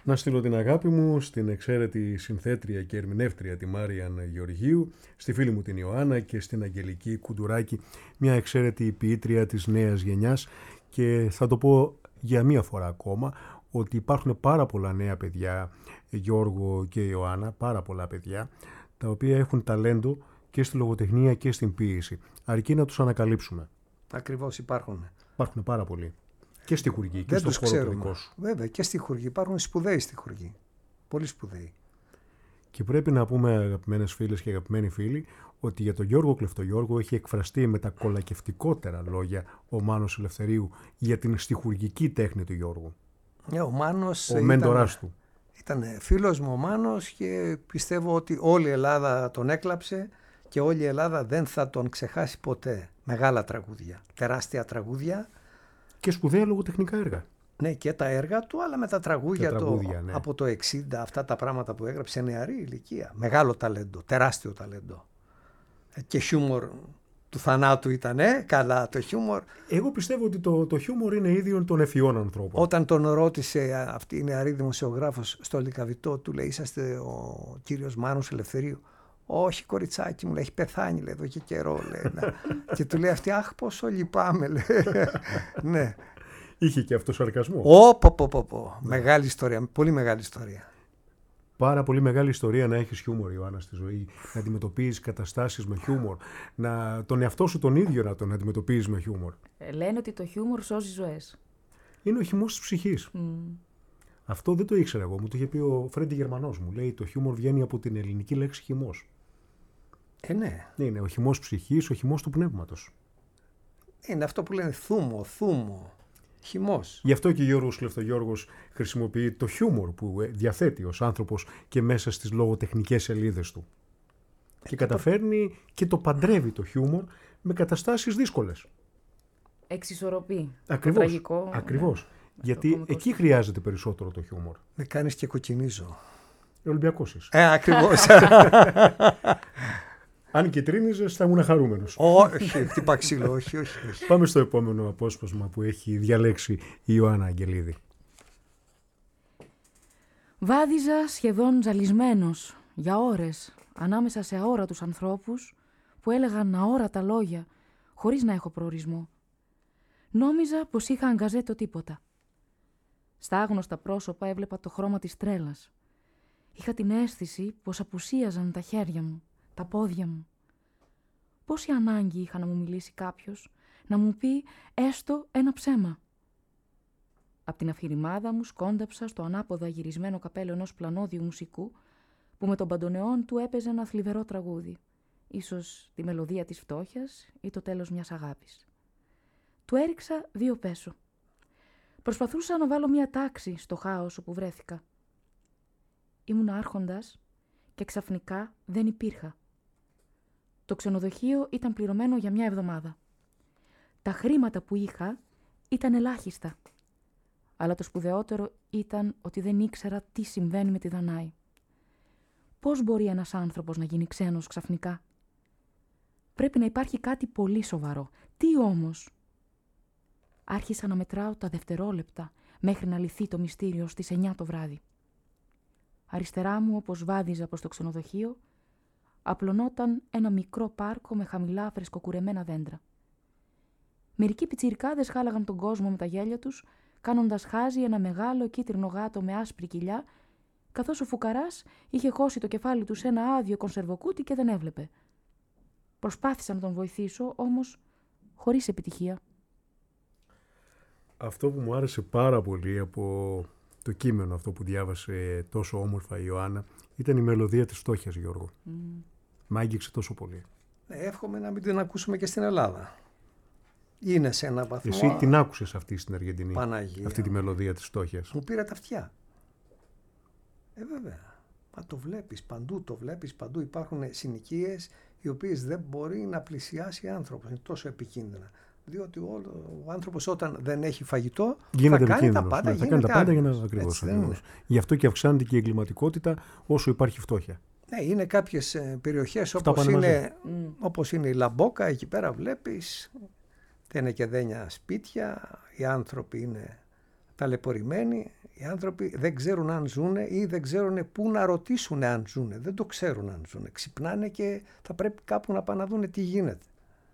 Να στείλω την αγάπη μου στην εξαίρετη συνθέτρια και ερμηνεύτρια τη Μάριαν Γεωργίου, στη φίλη μου την Ιωάννα και στην Αγγελική Κουντουράκη, μια εξαίρετη ποιήτρια της νέας γενιάς, και θα το πω για μία φορά ακόμα ότι υπάρχουν πάρα πολλά νέα παιδιά, Γιώργο και Ιωάννα, πάρα πολλά παιδιά, τα οποία έχουν ταλέντο και στη λογοτεχνία και στην ποίηση. Αρκεί να τους ανακαλύψουμε. Ακριβώς, υπάρχουν. Υπάρχουν πάρα πολλοί. Και στιχουργοί και Δεν στο χώρο του δικό σου. Βέβαια, και στιχουργοί. Υπάρχουν σπουδαίοι στιχουργοί. Πολύ σπουδαίοι. Και πρέπει να πούμε, αγαπημένες φίλες και αγαπημένοι φίλοι, ότι για τον Γιώργο Κλεφτογιώργο έχει εκφραστεί με τα κολακευτικότερα λόγια ο Μάνος Ελευθερίου για την στιχουργική τέχνη του Γιώργου. Ο Μάνος ο μέντορας του. Ήταν φίλος μου ο Μάνος και πιστεύω ότι όλη η Ελλάδα τον έκλαψε και όλη η Ελλάδα δεν θα τον ξεχάσει ποτέ. Μεγάλα τραγούδια, τεράστια τραγούδια. Και σπουδαία λογοτεχνικά έργα. Ναι, και τα έργα του, αλλά με τα τραγούδια, ναι. Από το 60, αυτά τα πράγματα που έγραψε σε νεαρή ηλικία. Μεγάλο ταλέντο, τεράστιο ταλέντο. Και χιούμορ του θανάτου ήταν, καλά το χιούμορ. Εγώ πιστεύω ότι το χιούμορ είναι ίδιο των ευφυών ανθρώπων. Όταν τον ρώτησε αυτή η νεαρή δημοσιογράφος στο Λυκαβητό, του λέει, είσαστε ο κύριος Μάνος Ελευθερίου? Όχι, κοριτσάκι μου, λέει, έχει πεθάνει, λέει, εδώ και καιρό, λέει. Και του λέει αυτή, αχ, πόσο λυπάμαι, λέει. Ναι. Είχε και αυτό σαρκασμό. Μεγάλη ιστορία, πολύ μεγάλη ιστορία. Πάρα πολύ μεγάλη ιστορία να έχεις χιούμορ, Ιωάννα, στη ζωή. Να αντιμετωπίζεις καταστάσεις με χιούμορ. Τον εαυτό σου τον ίδιο να τον αντιμετωπίζεις με χιούμορ. Λένε ότι το χιούμορ σώζει ζωές. Είναι ο χυμός της ψυχής. Αυτό δεν το ήξερα εγώ. Μου το είχε πει ο Φρέντι Γερμανός. Μου λέει το χιούμορ βγαίνει από την ελληνική λέξη χυμός. Ναι. Είναι ο χυμός ψυχής, ο χυμός του πνεύματος. Είναι αυτό που λένε θούμο. Χυμός. Γι' αυτό και ο Γιώργος Κλεφτογιώργος χρησιμοποιεί το χιούμορ που διαθέτει ως άνθρωπος και μέσα στις λογοτεχνικές σελίδες του. Και καταφέρνει και το παντρεύει το χιούμορ με καταστάσεις δύσκολες. Εξισορροπεί. Ακριβώς. Το τραγικό. Ακριβώς. Ναι. Γιατί εκεί χρειάζεται περισσότερο το χιούμορ. Με κάνεις και κοκκινίζω. Ολυμπιακός είσαι. Ακριβώς. Αν και τρίνιζες θα ήμουν χαρούμενος. Όχι, χτύπα ξύλο, όχι. Πάμε στο επόμενο απόσπασμα που έχει διαλέξει η Ιωάννα Αγγελίδη. Βάδιζα σχεδόν ζαλισμένος για ώρες ανάμεσα σε αόρατους ανθρώπους που έλεγαν αόρατα λόγια χωρίς να έχω προορισμό. Νόμιζα πως είχα αγκαζέτο τίποτα. Στα άγνωστα πρόσωπα έβλεπα το χρώμα της τρέλας. Είχα την αίσθηση πως απουσίαζαν τα χέρια μου, τα πόδια μου. Πόση ανάγκη είχα να μου μιλήσει κάποιος, να μου πει έστω ένα ψέμα. Απ' την αφηρημάδα μου σκόνταψα στο ανάποδα γυρισμένο καπέλο ενός πλανόδιου μουσικού που με τον παντονεόν του έπαιζε ένα θλιβερό τραγούδι, ίσως τη μελωδία της φτώχειας ή το τέλος μιας αγάπης. Του έριξα 2 πέσο. Προσπαθούσα να βάλω μια τάξη στο χάος όπου βρέθηκα. Ήμουν άρχοντας και ξαφνικά δεν υπήρχα. Το ξενοδοχείο ήταν πληρωμένο για 1 εβδομάδα. Τα χρήματα που είχα ήταν ελάχιστα. Αλλά το σπουδαιότερο ήταν ότι δεν ήξερα τι συμβαίνει με τη Δανάη. Πώς μπορεί ένας άνθρωπος να γίνει ξένος ξαφνικά? Πρέπει να υπάρχει κάτι πολύ σοβαρό. Τι όμως? Άρχισα να μετράω τα δευτερόλεπτα μέχρι να λυθεί το μυστήριο στις 9 το βράδυ. Αριστερά μου, όπως βάδιζα προς το ξενοδοχείο, απλωνόταν ένα μικρό πάρκο με χαμηλά φρεσκοκουρεμένα δέντρα. Μερικοί πιτσιρικάδες χάλαγαν τον κόσμο με τα γέλια τους, κάνοντας χάζι ένα μεγάλο κίτρινο γάτο με άσπρη κοιλιά, καθώς ο φουκαράς είχε χώσει το κεφάλι του σε ένα άδειο κονσερβοκούτι και δεν έβλεπε. Προσπάθησα να τον βοηθήσω, όμως χωρίς επιτυχία. Αυτό που μου άρεσε πάρα πολύ από το κείμενο αυτό που διάβασε τόσο όμορφα η Ιωάννα ήταν η μελωδία της φτώχειας, Γιώργο. Μ' άγγιξε τόσο πολύ. Εύχομαι να μην την ακούσουμε και στην Ελλάδα. Είναι σε ένα βαθμό. Εσύ την άκουσες αυτή στην Αργεντινή, Παναγία, αυτή τη μελωδία της φτώχειας? Μου πήρα τα αυτιά. Βέβαια. Μα το βλέπεις παντού. Υπάρχουν συνοικίες οι οποίες δεν μπορεί να πλησιάσει άνθρωπος. Είναι τόσο επικίνδυνα. Διότι ο άνθρωπος όταν δεν έχει φαγητό γίνεται θα κάνει τα πάντα, θα κάνει τα πάντα για να ακριβώς. Γι' αυτό και αυξάνεται και η εγκληματικότητα όσο υπάρχει φτώχεια. Ναι, είναι κάποιες περιοχές όπως είναι η Λαμπόκα, εκεί πέρα βλέπεις, δεν είναι και δένια σπίτια, οι άνθρωποι είναι ταλαιπωρημένοι, Οι άνθρωποι δεν ξέρουν αν ζουν ή δεν ξέρουν πού να ρωτήσουν αν ζουν. Δεν το ξέρουν αν ζουν. Ξυπνάνε και θα πρέπει κάπου να πάνε να δουν τι γίνεται.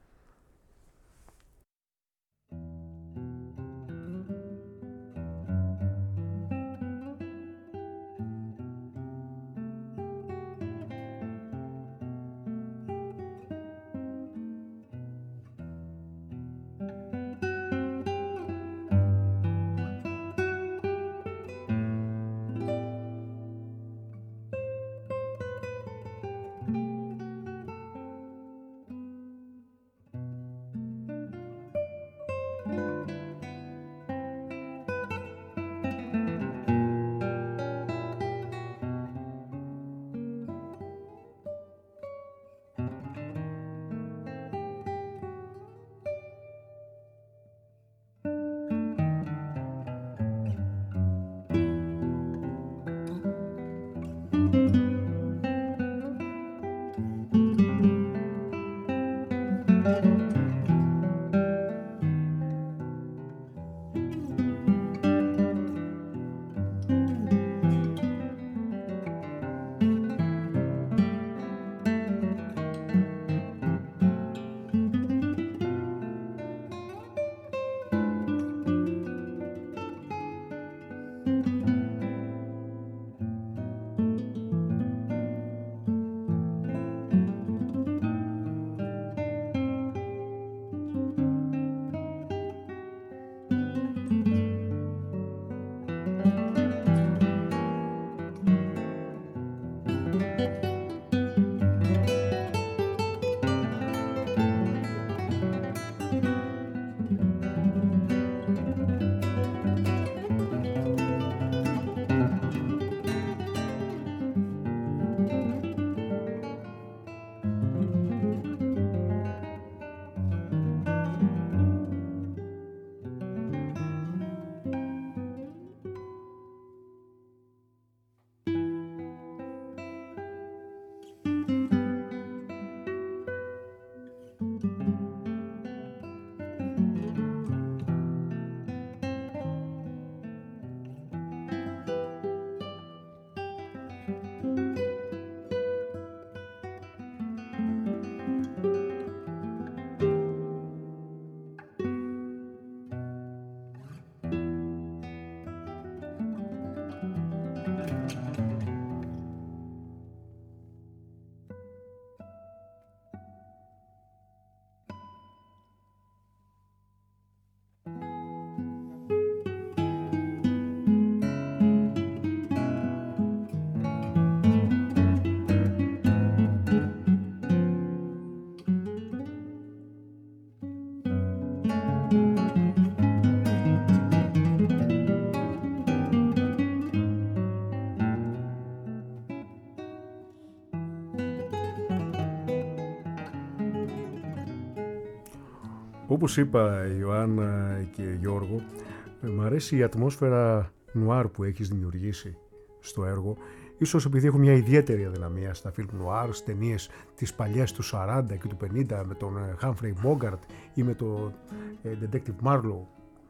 Όπως είπα Ιωάννα και Γιώργο, μου αρέσει η ατμόσφαιρα νουάρ που έχεις δημιουργήσει στο έργο. Ίσως επειδή έχω μια ιδιαίτερη αδυναμία στα φιλμ νουάρ, στις ταινίες τις παλιές του 40 και του 50 με τον Humphrey Bogart ή με τον Detective Marlowe.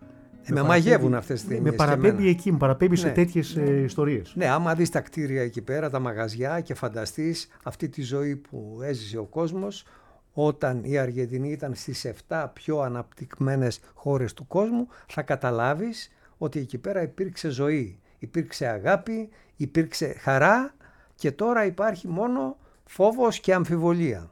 Με μαγεύουν αυτές τις ταινίες. Με παραπέμπει εκεί, με παραπέμπει σε τέτοιες ιστορίες. Ναι, άμα δεις τα κτίρια εκεί πέρα, τα μαγαζιά και φανταστείς αυτή τη ζωή που έζησε ο κόσμος όταν η Αργεντινή ήταν στις 7 πιο αναπτυγμένες χώρες του κόσμου, θα καταλάβεις ότι εκεί πέρα υπήρξε ζωή, υπήρξε αγάπη, υπήρξε χαρά και τώρα υπάρχει μόνο φόβος και αμφιβολία.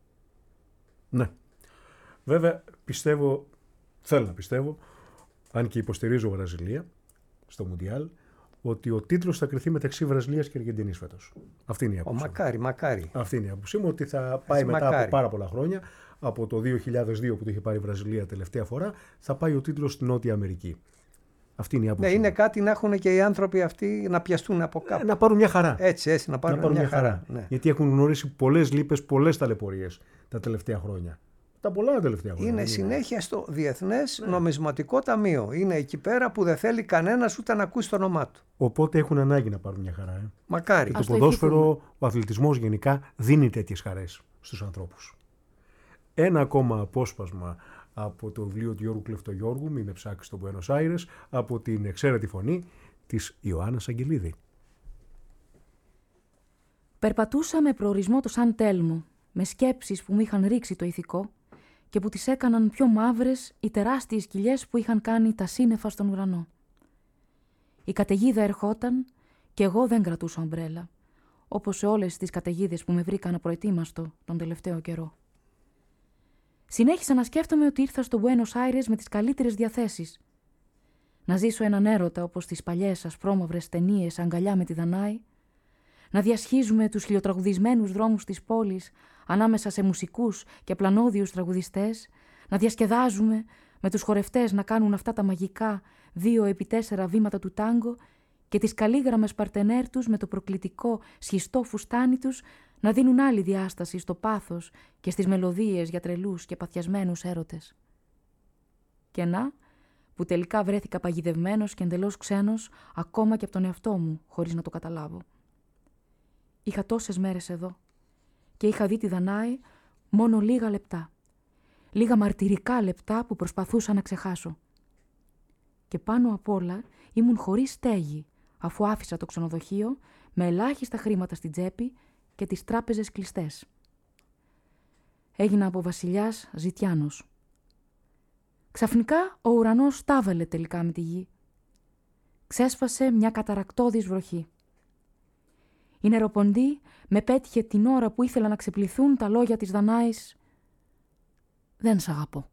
Ναι. Βέβαια θέλω να πιστεύω, αν και υποστηρίζω Βραζιλία στο Μουντιάλ, ότι ο τίτλος θα κριθεί μεταξύ Βραζιλίας και Αργεντινής φέτος. Αυτή είναι η άποψή μου. Μακάρι. Αυτή είναι η άποψή μου, ότι θα πάει μετά από πάρα πολλά χρόνια, από το 2002 που το είχε πάρει η Βραζιλία τελευταία φορά, θα πάει ο τίτλος στη Νότια Αμερική. Αυτή είναι η άποψή. Ναι, είναι κάτι να έχουν και οι άνθρωποι αυτοί να πιαστούν από κάπου. Να πάρουν μια χαρά. Έτσι, να πάρουν μια χαρά. Ναι. Γιατί έχουν γνωρίσει πολλές λύπες, πολλές ταλαιπωρίες τα τελευταία χρόνια. Τα πολλά τελευταία χρόνια. Είναι συνέχεια στο Διεθνές Νομισματικό Ταμείο. Είναι εκεί πέρα που δεν θέλει κανένας ούτε να ακούσει το όνομά του. Οπότε έχουν ανάγκη να πάρουν μια χαρά. Μακάρι. Το ποδόσφαιρο, ο αθλητισμός γενικά δίνει τέτοιες χαρές στους ανθρώπους. Ένα ακόμα απόσπασμα από το βιβλίο του Γιώργου Κλεφτογιώργου, «Μην με ψάξεις στο Buenos Aires», από την εξαίρετη φωνή της Ιωάννας Αγγελίδη. Περπατούσα με προορισμό το Σαν Τέλμο, με σκέψεις που μου είχαν ρίξει το ηθικό και που τις έκαναν πιο μαύρες οι τεράστιες κοιλιές που είχαν κάνει τα σύννεφα στον ουρανό. Η καταιγίδα ερχόταν και εγώ δεν κρατούσα ομπρέλα, όπως σε όλες τις καταιγίδες που με βρήκαν απροετοίμαστο τον τελευταίο καιρό. Συνέχισα να σκέφτομαι ότι ήρθα στο Μπουένος Άιρες με τις καλύτερες διαθέσεις. Να ζήσω έναν έρωτα όπως τις παλιές ασπρόμαυρες ταινίες αγκαλιά με τη Δανάη, να διασχίζουμε τους χιλιοτραγουδισμένους δρόμους της πόλης ανάμεσα σε μουσικούς και πλανόδιους τραγουδιστές, να διασκεδάζουμε με τους χορευτές να κάνουν αυτά τα μαγικά 2x4 βήματα του τάγκο και τις καλήγραμμες παρτενέρ τους με το προκλητικό σχιστό φουστάνι τους να δίνουν άλλη διάσταση στο πάθος και στις μελωδίες για τρελούς και παθιασμένους έρωτες. Και να, που τελικά βρέθηκα παγιδευμένος και εντελώς ξένος ακόμα και από τον εαυτό μου, χωρίς να το καταλάβω. Είχα τόσες μέρες εδώ και είχα δει τη Δανάη μόνο λίγα λεπτά. Λίγα μαρτυρικά λεπτά που προσπαθούσα να ξεχάσω. Και πάνω απ' όλα ήμουν χωρίς στέγη, αφού άφησα το ξενοδοχείο με ελάχιστα χρήματα στην τσέπη και τις τράπεζες κλειστές. Έγινα από βασιλιάς ζητιάνος. Ξαφνικά ο ουρανός στάβαλε τελικά με τη γη. Ξέσπασε μια καταρακτώδης βροχή. Η νεροποντή με πέτυχε την ώρα που ήθελα να ξεπληθούν τα λόγια της Δανάης «Δεν σ' αγαπώ».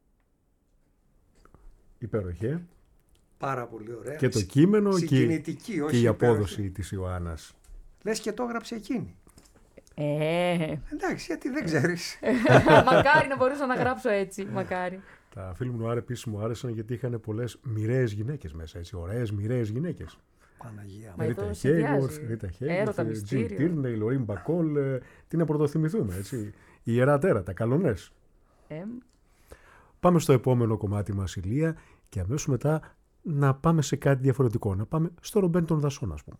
Υπέροχε. Πάρα πολύ ωραία. Και το κείμενο συγκινητική, όχι και η απόδοση υπέροχη. της Ιωάννας. Λες και το έγραψε εκείνη. Εντάξει, γιατί δεν ξέρεις. Μακάρι να μπορούσα να γράψω έτσι, μακάρι. Τα φίλοι μου επίσης μου άρεσαν γιατί είχαν πολλές μοιραίες γυναίκες μέσα, έτσι, ωραίες μοιραίες γυναίκες. Παναγία Μα μου. εδώ Ρίτα συνδυάζει. Χέιγορθ, Τζιν μυστήριο. Τίρνεϊ, Λορίν Μπακόλ, τι να πρωτοθυμηθούμε, έτσι. Η Ιερά Τέρατα, καλονές. Πάμε στο επόμενο κομμάτι μας, Ηλία, και αμέσως μετά να πάμε σε κάτι διαφορετικό, να πάμε στο Ρομπέν των Δασών, ας πούμε.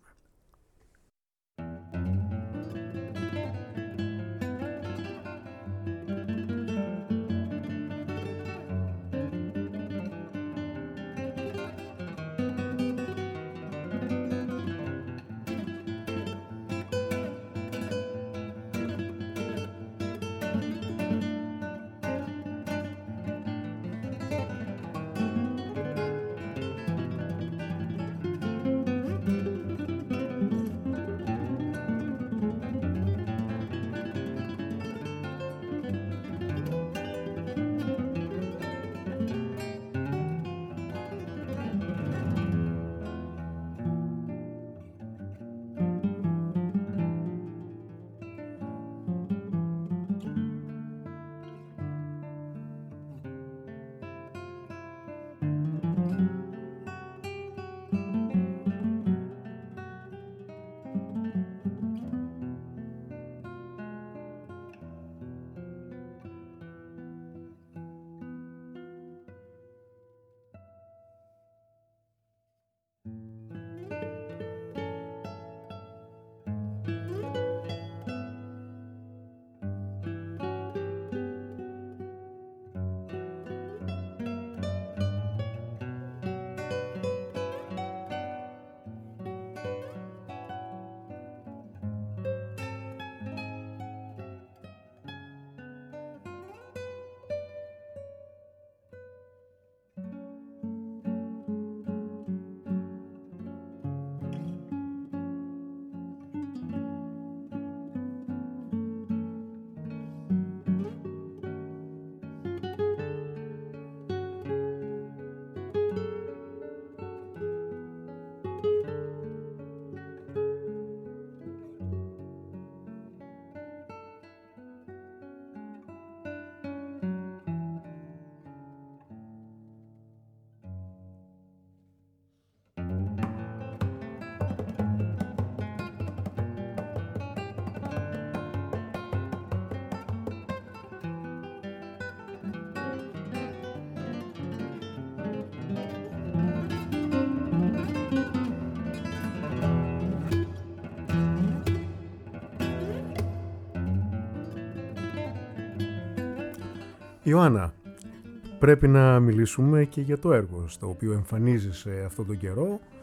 Ιωάννα, πρέπει να μιλήσουμε και για το έργο στο οποίο εμφανίζεσαι αυτόν τον καιρό,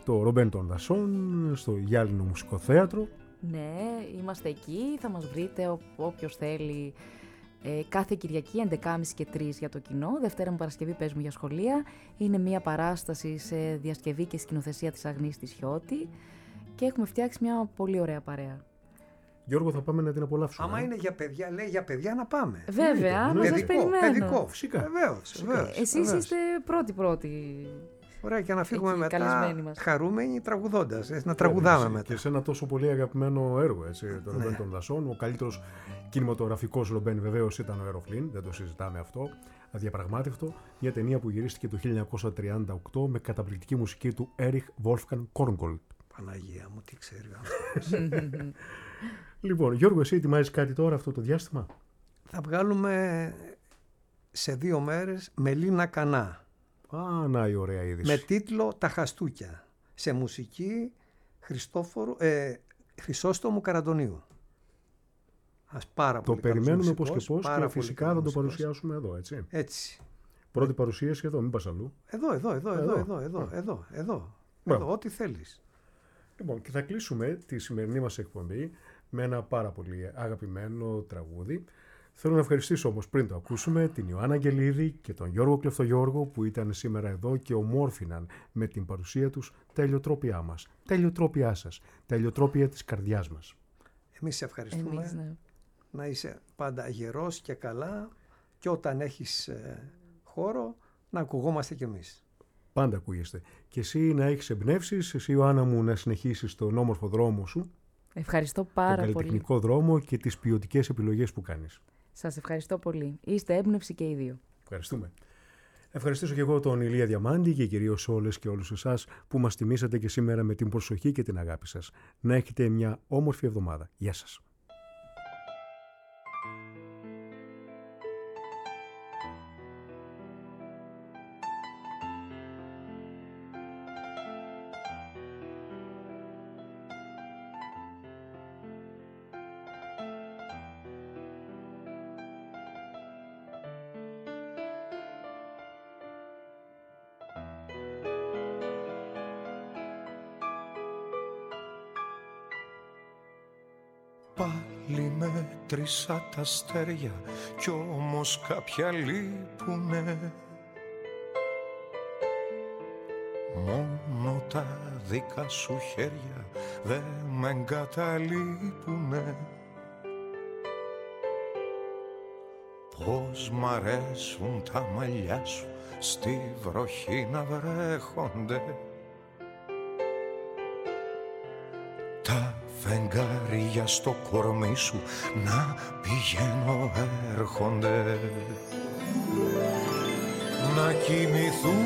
στο Ρομπέν των Δασών, στο Γυάλινο Μουσικό Θέατρο. Ναι, είμαστε εκεί, θα μας βρείτε όποιος θέλει κάθε Κυριακή 11.30 και 3 για το κοινό. Δευτέρα με Παρασκευή παίζουμε για σχολεία. Είναι μια παράσταση σε διασκευή και σκηνοθεσία της Αγνής της Χιώτη και έχουμε φτιάξει μια πολύ ωραία παρέα. Γιώργο, θα πάμε να την απολαύσουμε. Άμα είναι για παιδιά, λέει για παιδιά να πάμε. Βέβαια, να σας περιμένω. Παιδικό, φυσικά. Βεβαίως. Εσείς είστε πρώτοι. Ωραία, και να φύγουμε εκεί, μετά μας. χαρούμενοι τραγουδώντας. Να τραγουδάμε μετά. Και σε ένα τόσο πολύ αγαπημένο έργο, έτσι, το Ρομπέν των Δασών. Ο καλύτερος κινηματογραφικός Ρομπέν βεβαίως ήταν ο Αεροφλίν, δεν το συζητάμε αυτό. Αδιαπραγμάτευτο. Μια ταινία που γυρίστηκε το 1938 με καταπληκτική μουσική του Έριχ Βόλφγκανγκ Κόρνγκολτ. Παναγία μου, τι ξέρει ο άνθρωπος. Λοιπόν, Γιώργο, εσύ ετοιμάζεις κάτι τώρα αυτό το διάστημα? Θα βγάλουμε σε 2 μέρες Μελίνα Κανά. Α, να η ωραία είδηση. Με τίτλο «Τα Χαστούκια». Σε μουσική Χρυσόστομου Καραντονίου. Πάρα το πολύ περιμένουμε πώς και πώς και πολύ φυσικά καλός θα το μουσικός. παρουσιάσουμε εδώ, έτσι. Έτσι. Πρώτη παρουσίαση εδώ, μην πας αλλού. Εδώ, ό,τι θέλεις. Λοιπόν, και θα κλείσουμε τη σημερινή μας εκπομπή με ένα πάρα πολύ αγαπημένο τραγούδι. Θέλω να ευχαριστήσω όμως πριν το ακούσουμε την Ιωάννα Αγγελίδη και τον Γιώργο Κλεφτογιώργο που ήταν σήμερα εδώ και ομόρφιναν με την παρουσία τους τα ηλιοτρόπια μας, τα ηλιοτρόπια σας, τα ηλιοτρόπια της καρδιάς μας. Εμείς σε ευχαριστούμε. Ναι. Να είσαι πάντα γερός και καλά και όταν έχεις χώρο να ακουγόμαστε κι εμείς. Πάντα ακούγεστε. Και εσύ να έχεις εμπνεύσεις, εσύ Ιωάννα μου να συνεχίσεις τον όμορφο δρόμο σου. Ευχαριστώ πάρα τον πολύ. Τον καλλιτεχνικό δρόμο και τις ποιοτικές επιλογές που κάνεις. Σας ευχαριστώ πολύ. Είστε έμπνευση και οι δύο. Ευχαριστούμε. Ευχαριστήσω και εγώ τον Ηλία Διαμάντη και κυρίως όλες και όλους εσάς που μας τιμήσατε και σήμερα με την προσοχή και την αγάπη σας. Να έχετε μια όμορφη εβδομάδα. Γεια σας. Πάλι μέτρησα τα αστέρια κι όμως κάποια λείπουνε. Μόνο τα δικά σου χέρια δεν με εγκαταλείπουνε. Πώς μ' αρέσουν τα μαλλιά σου στη βροχή να βρέχονται. Τα φεγγάρια στο κορμί σου να πηγαίνω έρχονται. Να κοιμηθούμε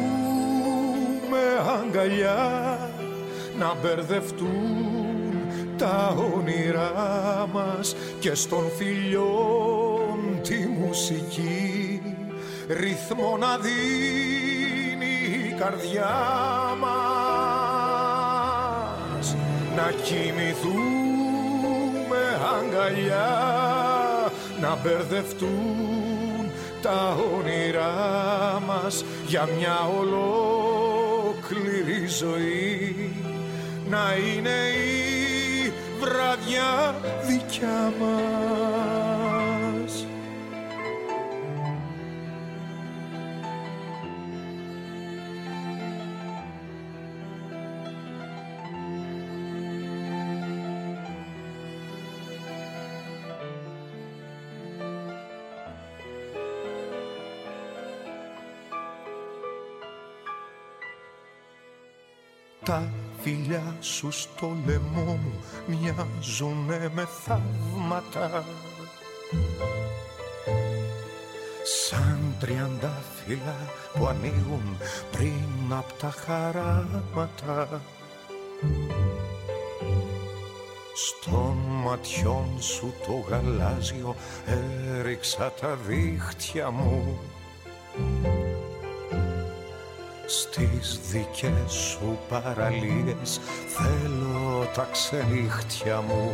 αγκαλιά, να μπερδευτούν τα όνειρά μας και στον φιλιών τη μουσική ρυθμό να δίνει η καρδιά μας. Να κοιμηθούμε αγκαλιά, να μπερδευτούν τα όνειρά μας για μια ολόκληρη ζωή, να είναι η βραδιά δικιά μας. Τα φιλιά σου στο λαιμό μου μοιάζουνε με θαύματα, σαν τριαντάφυλλα που ανοίγουν πριν απ' τα χαράματα. Στον ματιών σου το γαλάζιο έριξα τα δίχτυα μου, στις δικές σου παραλίες θέλω τα ξενύχτια μου.